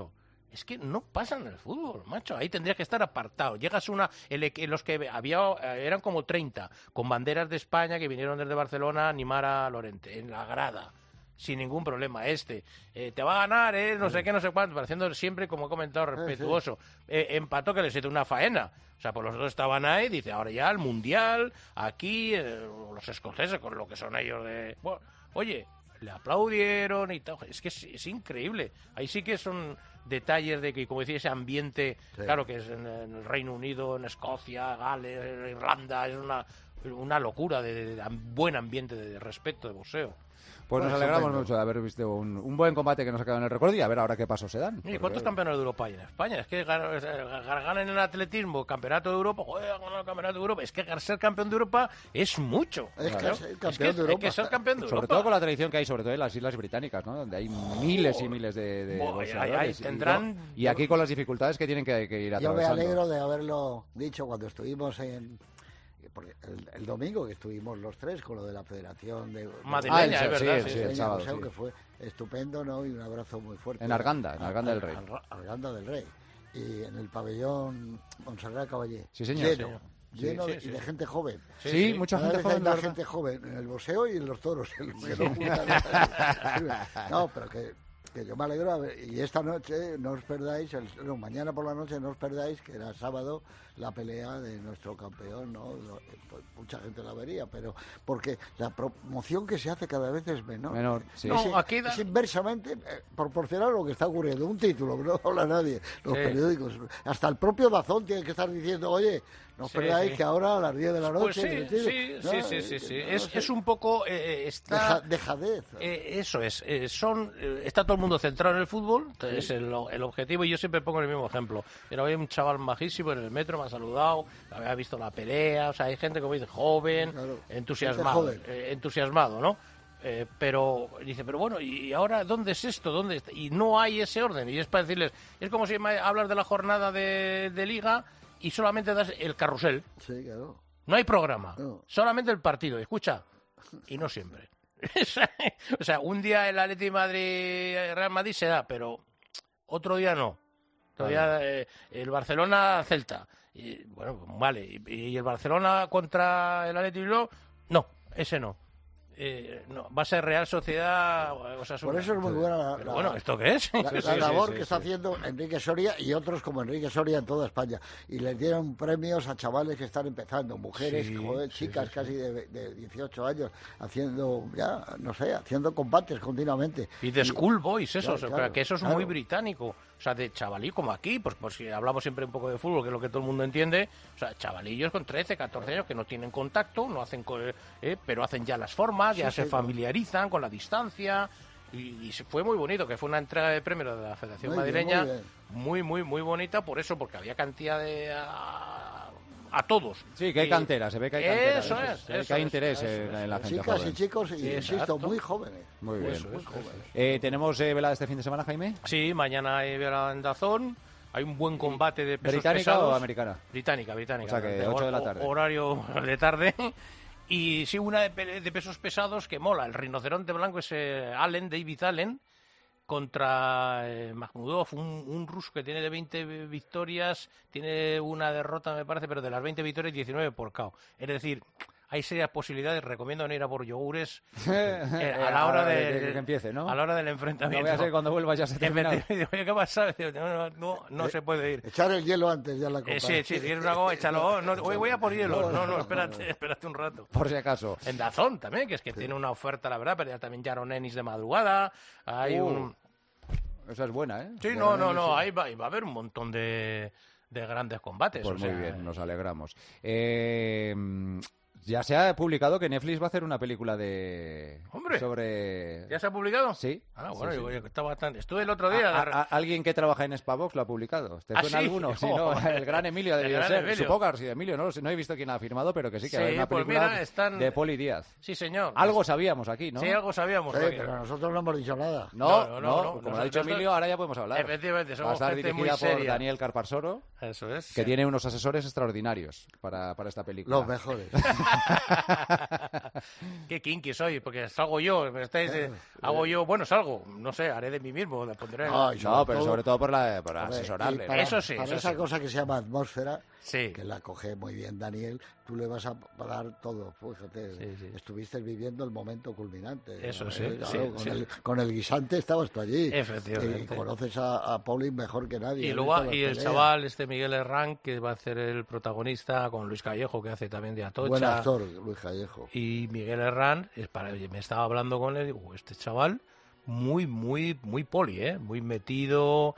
Es que no pasan en el fútbol, macho. Ahí tendría que estar apartado. Llegas una... El, los que había eran como treinta, con banderas de España que vinieron desde Barcelona a animar a Lorente, en la grada, sin ningún problema. Este, eh, te va a ganar, eh, no sé qué, no sé cuánto, pareciendo siempre, como he comentado, respetuoso. Eh, empató que les hizo una faena. O sea, pues los dos estaban ahí, dice, ahora ya el Mundial, aquí, eh, los escoceses, con lo que son ellos de... Bueno, oye, le aplaudieron y tal. Es que es, es increíble. Ahí sí que son detalles de que, como decía, ese ambiente, sí. Claro que es en, en el Reino Unido, en Escocia, Gales, Irlanda, es una, una locura de, de, de buen ambiente de respeto, de boxeo. Pues nos alegramos mucho de haber visto un, un buen combate que nos ha quedado en el recuerdo y a ver ahora qué pasos se dan. ¿Y cuántos campeones de Europa hay en España? Es que ganan en el atletismo, campeonato de Europa, joder, ganan el campeonato de Europa. Es que ser campeón de Europa es mucho. Es que claro. ser campeón es que, de Europa. Hay que ser campeón de sobre Europa. todo con la tradición que hay, sobre todo en las Islas Británicas, ¿no? Donde hay miles y miles de, de oh, boxeadores. Y, tendrán... y, y aquí con las dificultades que tienen que, que ir atravesando. Yo me alegro de haberlo dicho cuando estuvimos en... Porque el, el domingo que estuvimos los tres con lo de la Federación de Madrileña, ah, es verdad, sí, sí, el sábado, museo, sí. que fue estupendo, ¿no? Y un abrazo muy fuerte. En Arganda, en Arganda del Rey. Arganda del Rey. Y en el pabellón Montserrat Caballé. Sí, señor. Lleno, señor. lleno sí, de, sí, y de sí. gente joven. Sí, sí, mucha gente joven. Hay gente joven en el boxeo y en los toros. El que no, no, pero que, que yo me alegro. A ver, y esta noche no os perdáis, el, no, mañana por la noche no os perdáis, que era sábado, la pelea de nuestro campeón, ¿no? Pues mucha gente la vería, pero porque la promoción que se hace cada vez es menor. Menor, sí. Es, No, aquí da... es inversamente eh, proporcional a lo que está ocurriendo. Un título, que no habla nadie. Los sí. periódicos, hasta el propio Dazón tiene que estar diciendo, oye, no os sí, perdáis sí. que ahora a las diez de la noche... Pues sí, sí, ¿no? sí, sí, sí, sí. No, Es, no sé. es un poco... Eh, está... Deja, dejadez. Eh, eso es. Eh, son eh, está todo el mundo centrado en el fútbol, sí. Es el, el objetivo, y yo siempre pongo el mismo ejemplo. Pero había un chaval majísimo en el metro, me ha saludado, había visto la pelea, o sea, hay gente, como dice, joven, claro. entusiasmado, joven. Eh, entusiasmado, ¿no? Eh, pero dice, pero bueno, ¿y ahora dónde es esto? ¿Dónde está? Y no hay ese orden, y es para decirles, es como si me hablas de la jornada de, de liga y solamente das el carrusel. Sí, claro. No hay programa, no. solamente el partido, escucha, y no siempre. O sea, un día el Atleti Madrid Real Madrid se da, pero otro día no. Otro día eh, el Barcelona Celta. Y, bueno, vale. Y, y el Barcelona contra el Atleti Bilbao, no, ese no. Eh, no, va a ser Real Sociedad o sea, por eso es muy buena la, la, bueno, ¿esto qué es? La, sí, la sí, labor sí, que sí, está sí. haciendo Enrique Soria y otros como Enrique Soria en toda España, y les dieron premios a chavales que están empezando, mujeres, sí, joder, sí, chicas sí, casi sí. De, de dieciocho años, haciendo ya, no sé, haciendo combates continuamente. Y de schoolboys, eso, claro, o sea, claro, que eso es claro. muy británico. O sea, de chavalí como aquí, pues, pues si hablamos siempre un poco de fútbol, que es lo que todo el mundo entiende, o sea, chavalillos con trece, catorce años que no tienen contacto, no hacen, eh, pero hacen ya las formas, sí, ya sí, se familiarizan claro. con la distancia, y, y fue muy bonito, que fue una entrega de premios de la Federación muy Madrileña, bien, muy, muy, muy, muy bonita, por eso, porque había cantidad de... A, a todos. Sí, que hay cantera, se ve que hay cantera. Eso es. Se ve eso que hay es, interés eso en, es, en la gente chicas joven. y chicos, y sí, insisto, muy jóvenes. Muy bien. Eso, muy jóvenes. Eh, ¿Tenemos eh, velada este fin de semana, Jaime? Sí, mañana hay velada en Dazón. Hay un buen combate de pesos ¿Británica pesados. o americana? Británica, británica. O sea que ocho de la tarde. Horario de tarde. Y sí, una de, pe de pesos pesados que mola. El rinoceronte blanco es eh, Allen, David Allen, contra eh, Makhmudov, un, un ruso que tiene de veinte victorias, tiene una derrota, me parece, pero de las veinte victorias, diecinueve por K O. Es decir, hay serias posibilidades. Recomiendo no ir a por yogures eh, a la hora de, de, de que empiece, ¿no? A la hora del enfrentamiento. No voy a ser cuando vuelvas ya se termina. Oye, ¿qué pasa? No, no, no eh, se puede ir. Echar el hielo antes ya la copa. Eh, sí, sí, si quieres una goma, échalo. No, voy, voy a por hielo. No, no, espérate, espérate un rato. Por si acaso. En Dazón también, que es que sí. tiene una oferta, la verdad, pero ya también Jaron Ennis de madrugada. Hay uh. un... Esa es buena, ¿eh? Sí, no, no, no, ahí va, ahí va a haber un montón de, de grandes combates. Pues o muy sea, bien, nos alegramos. Eh... Ya se ha publicado que Netflix va a hacer una película de... ¡Hombre! Sobre... ¿Ya se ha publicado? Sí. Ah, bueno, sí, yo, sí. yo estaba bastante... Estuve el otro día... A, a, a, alguien que trabaja en Spavox lo ha publicado. ¿Te ¿Ah, suena sí? alguno? Sí, Oh, no, el gran Emilio debió ser. Emilio. Supongo que sí, Emilio. No, no he visto quién la ha firmado, pero que sí, que sí, va a haber una pues película mira, están... de Poli Díaz. Sí, señor. Algo sabíamos aquí, ¿no? Sí, algo sabíamos. Sí, aquí. pero nosotros no hemos dicho nada. No, no, no. no, no, como no, lo ha dicho no, Emilio, ahora ya podemos hablar. Efectivamente, somos va a estar gente dirigida muy por seria. Daniel Carparsoro. Eso es. Que sí. tiene unos asesores extraordinarios para, para esta película. Los mejores. Qué kinky soy, porque salgo yo, me estáis, eh, hago yo, bueno, salgo, no sé, haré de mí mismo, le pondré... No, no pero sobre todo por, la, por asesorarle. Para, eso sí, para eso esa sí. cosa que se llama atmósfera, sí. que la coge muy bien Daniel, tú le vas a dar todo, fíjate, sí, sí. estuviste viviendo el momento culminante. Eso ¿no? sí, claro, sí, con, sí. El, con el guisante estabas tú allí. Efectivamente. Y conoces a, a Pauling mejor que nadie. Y luego y el chaval, este Miguel Herrán, que va a ser el protagonista, con Luis Callejo, que hace también de Atocha. Buen actor, Luis Callejo. Y Miguel Herrán, es para, me estaba hablando con él, y digo, este chaval, muy, muy, muy poli, ¿eh? Muy metido,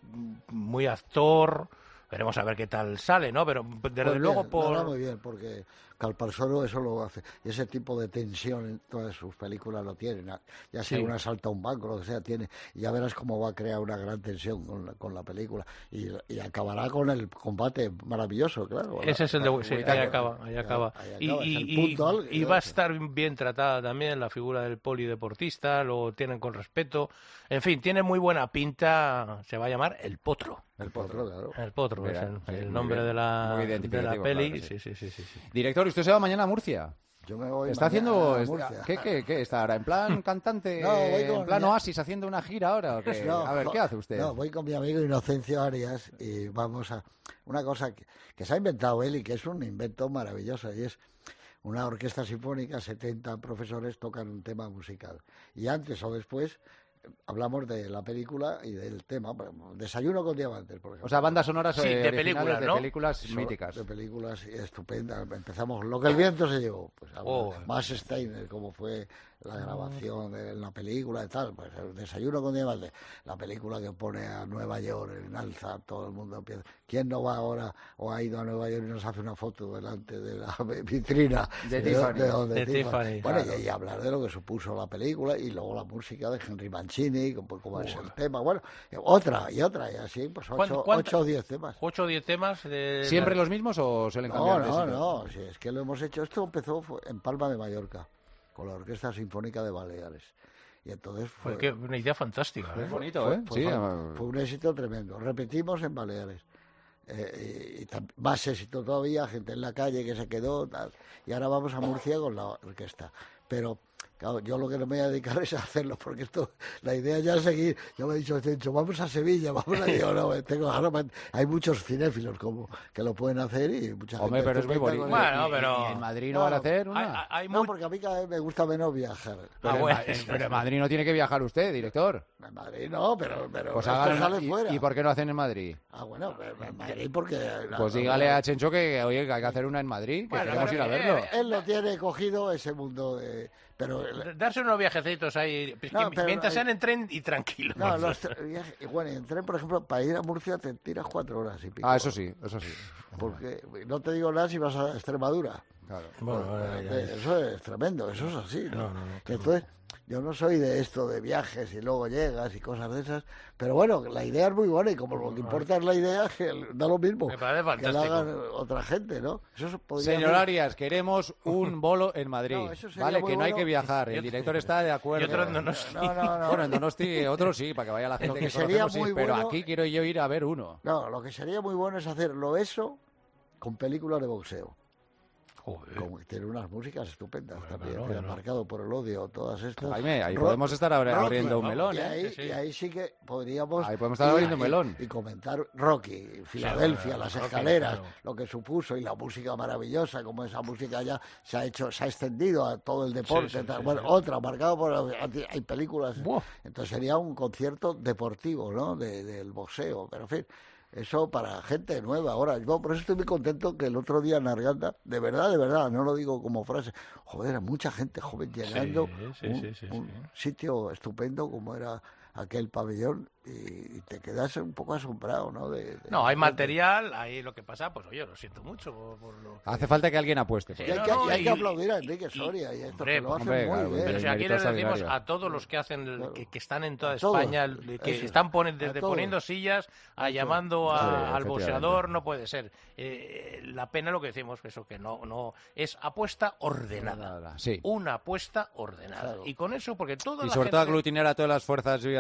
muy actor. Veremos a ver qué tal sale, ¿no? Pero desde pues luego bien, por... No, no, muy bien, porque Calparsoro eso lo hace. Y ese tipo de tensión en todas sus películas lo tienen. Ya sea Sí. un asalto a un banco, lo que sea, tiene. Y ya verás cómo va a crear una gran tensión con la, con la película. Y, y acabará con el combate maravilloso, claro. Ese es el de... Sí, ahí acaba, ahí acaba. Ahí Y, acaba, es y, el y, punto algo, y va a estar bien tratada también la figura del polideportista, lo tienen con respeto. En fin, tiene muy buena pinta, se va a llamar El Potro. El Potro, claro. El Potro Mira, es el, sí, el muy nombre bien, de la, muy de la identificativo, peli. claro, sí. Sí, sí, sí, sí, sí. Director, ¿usted se va mañana a Murcia? Yo me voy ¿Está mañana haciendo... a Murcia. ¿Qué, qué, qué está ahora? ¿En plan cantante? No, voy con ¿En plan mi- Oasis haciendo una gira ahora? ¿o qué? No, a ver, ¿qué hace usted? No, voy con mi amigo Inocencio Arias y vamos a una cosa que, que se ha inventado él y que es un invento maravilloso y es una orquesta sinfónica, setenta profesores tocan un tema musical y antes o después hablamos de la película y del tema. Desayuno con diamantes, por ejemplo. O sea, bandas sonoras Sí, eh, de originales películas, de ¿no? películas So- míticas. De películas estupendas. Empezamos Lo que el viento se llevó. Pues, Oh. más Steiner, como fue la grabación de la película y tal. Pues el Desayuno con diamantes. La película que pone a Nueva York en alza, todo el mundo empieza. ¿Quién no va ahora o ha ido a Nueva York y nos hace una foto delante de la vitrina De Tiffany. de, donde De Tiffany? Tiffany, Bueno, claro. y, y hablar de lo que supuso la película y luego la música de Henry Mancini, como, como es el tema. Bueno, otra y otra y así, pues ¿Cuánto- ocho, cuánto- ocho o diez temas. ¿Ocho o diez temas? De ¿Siempre la- los mismos o suelen No, cambiar de no, sitio? no, si es que lo hemos hecho. Esto empezó fue en Palma de Mallorca, con la Orquesta Sinfónica de Baleares. Y entonces fue, Pues qué, una idea fantástica. Qué ¿eh? bonito, fue, ¿eh? fue Sí, fan- además- fue un éxito tremendo. Repetimos en Baleares. Eh, y, y tam- más éxito todavía, gente en la calle que se quedó, tal. Y ahora vamos a Murcia con la orquesta. Pero, claro, yo lo que no me voy a dedicar es a hacerlo, porque esto, la idea ya es seguir. Yo me he dicho, he dicho, vamos a Sevilla, vamos a... Digo, no, tengo, ahora me- hay muchos cinéfilos como que lo pueden hacer y mucha Hombre, gente pero es muy estupenda bonito. con el- Bueno, ¿Y- pero- y en Madrid no, No, van a hacer Hay, una? hay- hay No, muy- porque a mí cada vez me gusta menos viajar. Pero, Ah, en bueno. Ma- en- pero en Madrid no tiene que viajar usted, director. En Madrid no, pero, pero Pues esto hagan una- sale ¿Y, fuera. ¿Y por qué no hacen en Madrid? Ah, bueno, pero en Madrid porque... Pues dígale a Chencho que, oye, que hay que hacer una en Madrid, que Bueno, queremos ir a pero, verlo. eh, Él lo tiene cogido ese mundo de... Pero... Darse unos viajecitos ahí, pues, No, que pero mientras hay- sean en tren y tranquilos. No, los tre- viajes- bueno, en tren, por ejemplo, para ir a Murcia te tiras cuatro horas y pico. Ah, eso sí, eso sí. Porque no te digo nada si vas a Extremadura. Claro. Bueno, Porque ya, ya, ya. eso es tremendo, eso es así, ¿no? No, no, no, Y entonces, yo no soy de esto de viajes y luego llegas y cosas de esas, pero bueno, la idea es muy buena y como lo que importa es la idea, que da lo mismo Me parece que la fantástico. hagan otra gente, ¿no? Eso se podría Señor hacer- Arias, queremos un bolo en Madrid. No, eso sería Vale, muy que no hay bueno. que viajar. El director está de acuerdo. Y otro en Donosti. No, no, no. Bueno, en Donosti, otro sí, para que vaya la Lo gente que que, sería conocemos, sí, muy pero bueno- aquí quiero yo ir a ver uno. No, lo que sería muy bueno es hacerlo eso con películas de boxeo. Joder. Como que tiene unas músicas estupendas Bueno, también, claro, que claro. Marcado por el odio, todas estas. Jaime, ahí Ro- podemos estar abri- Rocky, abriendo un vamos, melón, y ¿eh? ahí, Sí, sí. y ahí sí que podríamos... Ahí podemos estar y- abriendo y- melón. Y comentar Rocky, Filadelfia, bueno, las Rocky, escaleras, claro. lo que supuso, y la música maravillosa, como esa música ya se ha hecho, se ha extendido a todo el deporte. Sí, sí, tal. sí, Bueno, sí. otra, marcado por... Hay películas... Buah. Entonces sería un concierto deportivo, ¿no? De, del boxeo, pero en fin... Eso para gente nueva ahora. Yo por eso estoy muy contento que el otro día en Arganda, de verdad, de verdad, no lo digo como frase, joder, mucha gente joven llegando, sí, un, sí, sí, un sí. sitio estupendo como era aquel pabellón y, y te quedas un poco asombrado, ¿no? De, de- No, hay material, ahí lo que pasa, pues oye, lo siento mucho por, por lo... Hace falta que alguien apueste. Sí, Y hay, no, que, no, y hay y- que aplaudir a Enrique y- Soria y esto, hombre, que lo hacen hombre, muy claro, bien. Pero si aquí mérito les decimos extraordinario. a todos los que hacen, el- Claro. que, que están en toda A todos, España, el- que eso. están ponen- A desde todos. poniendo sillas a Eso. llamando a- Sí, al efectivamente. boxeador, no puede ser. Eh, la pena lo que decimos, que eso que no, no es apuesta ordenada. Sí. Una apuesta ordenada. Claro. Y con eso, porque toda Y la sobre todo gente... aglutinar a todas las fuerzas vivas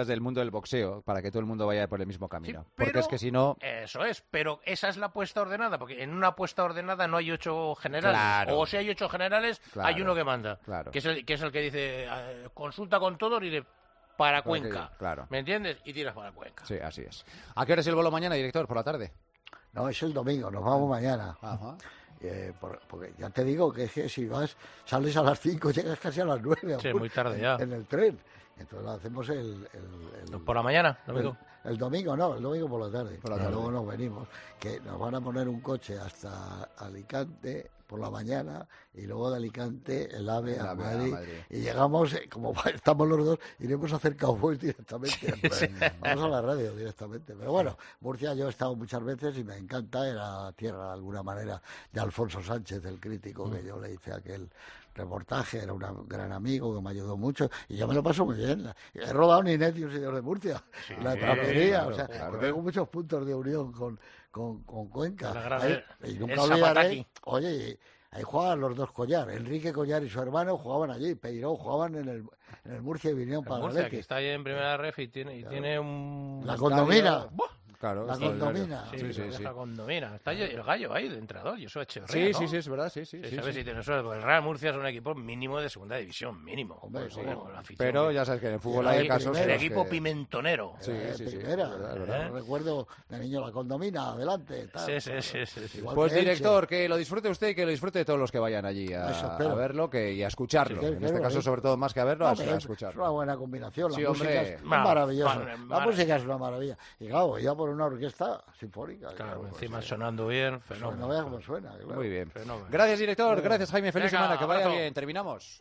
reglas del mundo del boxeo para que todo el mundo vaya por el mismo camino. Sí, porque pero- es que si no... Eso es, pero esa es la apuesta ordenada, porque en una apuesta ordenada no hay ocho generales. Claro. O si hay ocho generales, Claro, hay uno que manda. claro. Que, es el, que es el que dice, eh, consulta con todos y de para Para que- Cuenca. claro. ¿Me entiendes? Y tiras para Cuenca. Sí, así es. ¿A qué hora es el bolo mañana, director? ¿Por la tarde? No, es el domingo, nos vamos mañana. Ajá. Eh, por- porque ya te digo que, es que si vas, sales a las cinco, llegas casi a las nueve. Sí, muy tarde ya. En el tren. Entonces lo hacemos el... el- el- Por la mañana, domingo. El, el domingo, no, el domingo por la tarde. Por la Y tarde. luego nos venimos. Que nos van a poner un coche hasta Alicante por la mañana y luego de Alicante el AVE, El a, AVE a Madrid, Madrid. Y llegamos, eh, como estamos los dos, iremos a hacer cowboys directamente. Vamos a la radio directamente. Pero bueno, Murcia yo he estado muchas veces y me encanta. Era tierra de alguna manera de Alfonso Sánchez, el crítico, que yo le hice aquel reportaje. Era un gran amigo que me ayudó mucho y yo me lo paso muy bien. He rodado en Inetius y de Murcia, la trapería. claro, o sea, claro. que tengo muchos puntos de unión con, con, con Cuenca. La gran- Ahí- y nunca el olvidaré, Zapataki. oye, ahí jugaban los dos Collar, Enrique Collar y su hermano jugaban allí, Peiró jugaban en el, en el Murcia y vinieron El para Murcia, el que está ahí en primera ref y tiene, y tiene un... La condomina. estadio- ¡Buah! Claro, La sí, condomina. Sí, Sí, sí, sí, sí. La condomina. Está ahí el gallo ahí, de entrenador, y eso es Sí, Echeverría, ¿no? sí, sí, es verdad, sí, sí. Sí, sí, sabes sí. si tiene suerte, porque el Real Murcia es un equipo mínimo de segunda división, mínimo. Hombre, Pues, sí. bueno, la afición Pero que- ya sabes que en el fútbol Era hay de casos... el en los equipo que- pimentonero. Sí, Eh, sí, sí, primera. es verdad, es verdad. ¿Eh? Recuerdo de niño la condomina, adelante. Tal, Sí, sí, tal. sí, sí, sí. Igual Pues que Elche. director, que lo disfrute usted y que lo disfrute de todos los que vayan allí a, Eso espero. a verlo que, y a escucharlo. Sí, que- en que este lo caso, digo. sobre todo, más que a verlo, No, a, pero a es, es escucharlo. una buena combinación. La Sí, música hombre. es Va, maravillosa. va, La va. música es una maravilla. Y claro, ya por una orquesta sinfónica. Claro, pues, encima eh, sonando bien, pues, fenómeno. no veas cómo suena. Claro. Muy bien. Fenómeno. Gracias, director. Bueno. Gracias, Jaime. Feliz Venga, semana. Que vaya abrazo. bien. Terminamos.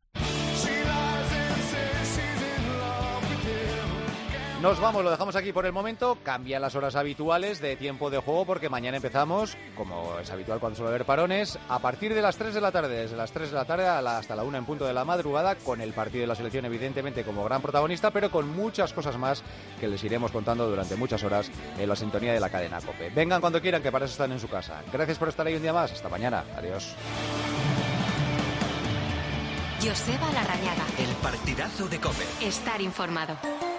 Nos vamos, lo dejamos aquí por el momento. Cambian las horas habituales de tiempo de juego porque mañana empezamos, como es habitual cuando suele haber parones, a partir de las tres de la tarde, desde las tres de la tarde a la- hasta la una en punto de la madrugada, con el partido de la selección evidentemente como gran protagonista, pero con muchas cosas más que les iremos contando durante muchas horas en la sintonía de la cadena COPE. Vengan cuando quieran, que para eso están en su casa. Gracias por estar ahí un día más. Hasta mañana. Adiós. Joseba Larrañaga. El partidazo de COPE. Estar informado.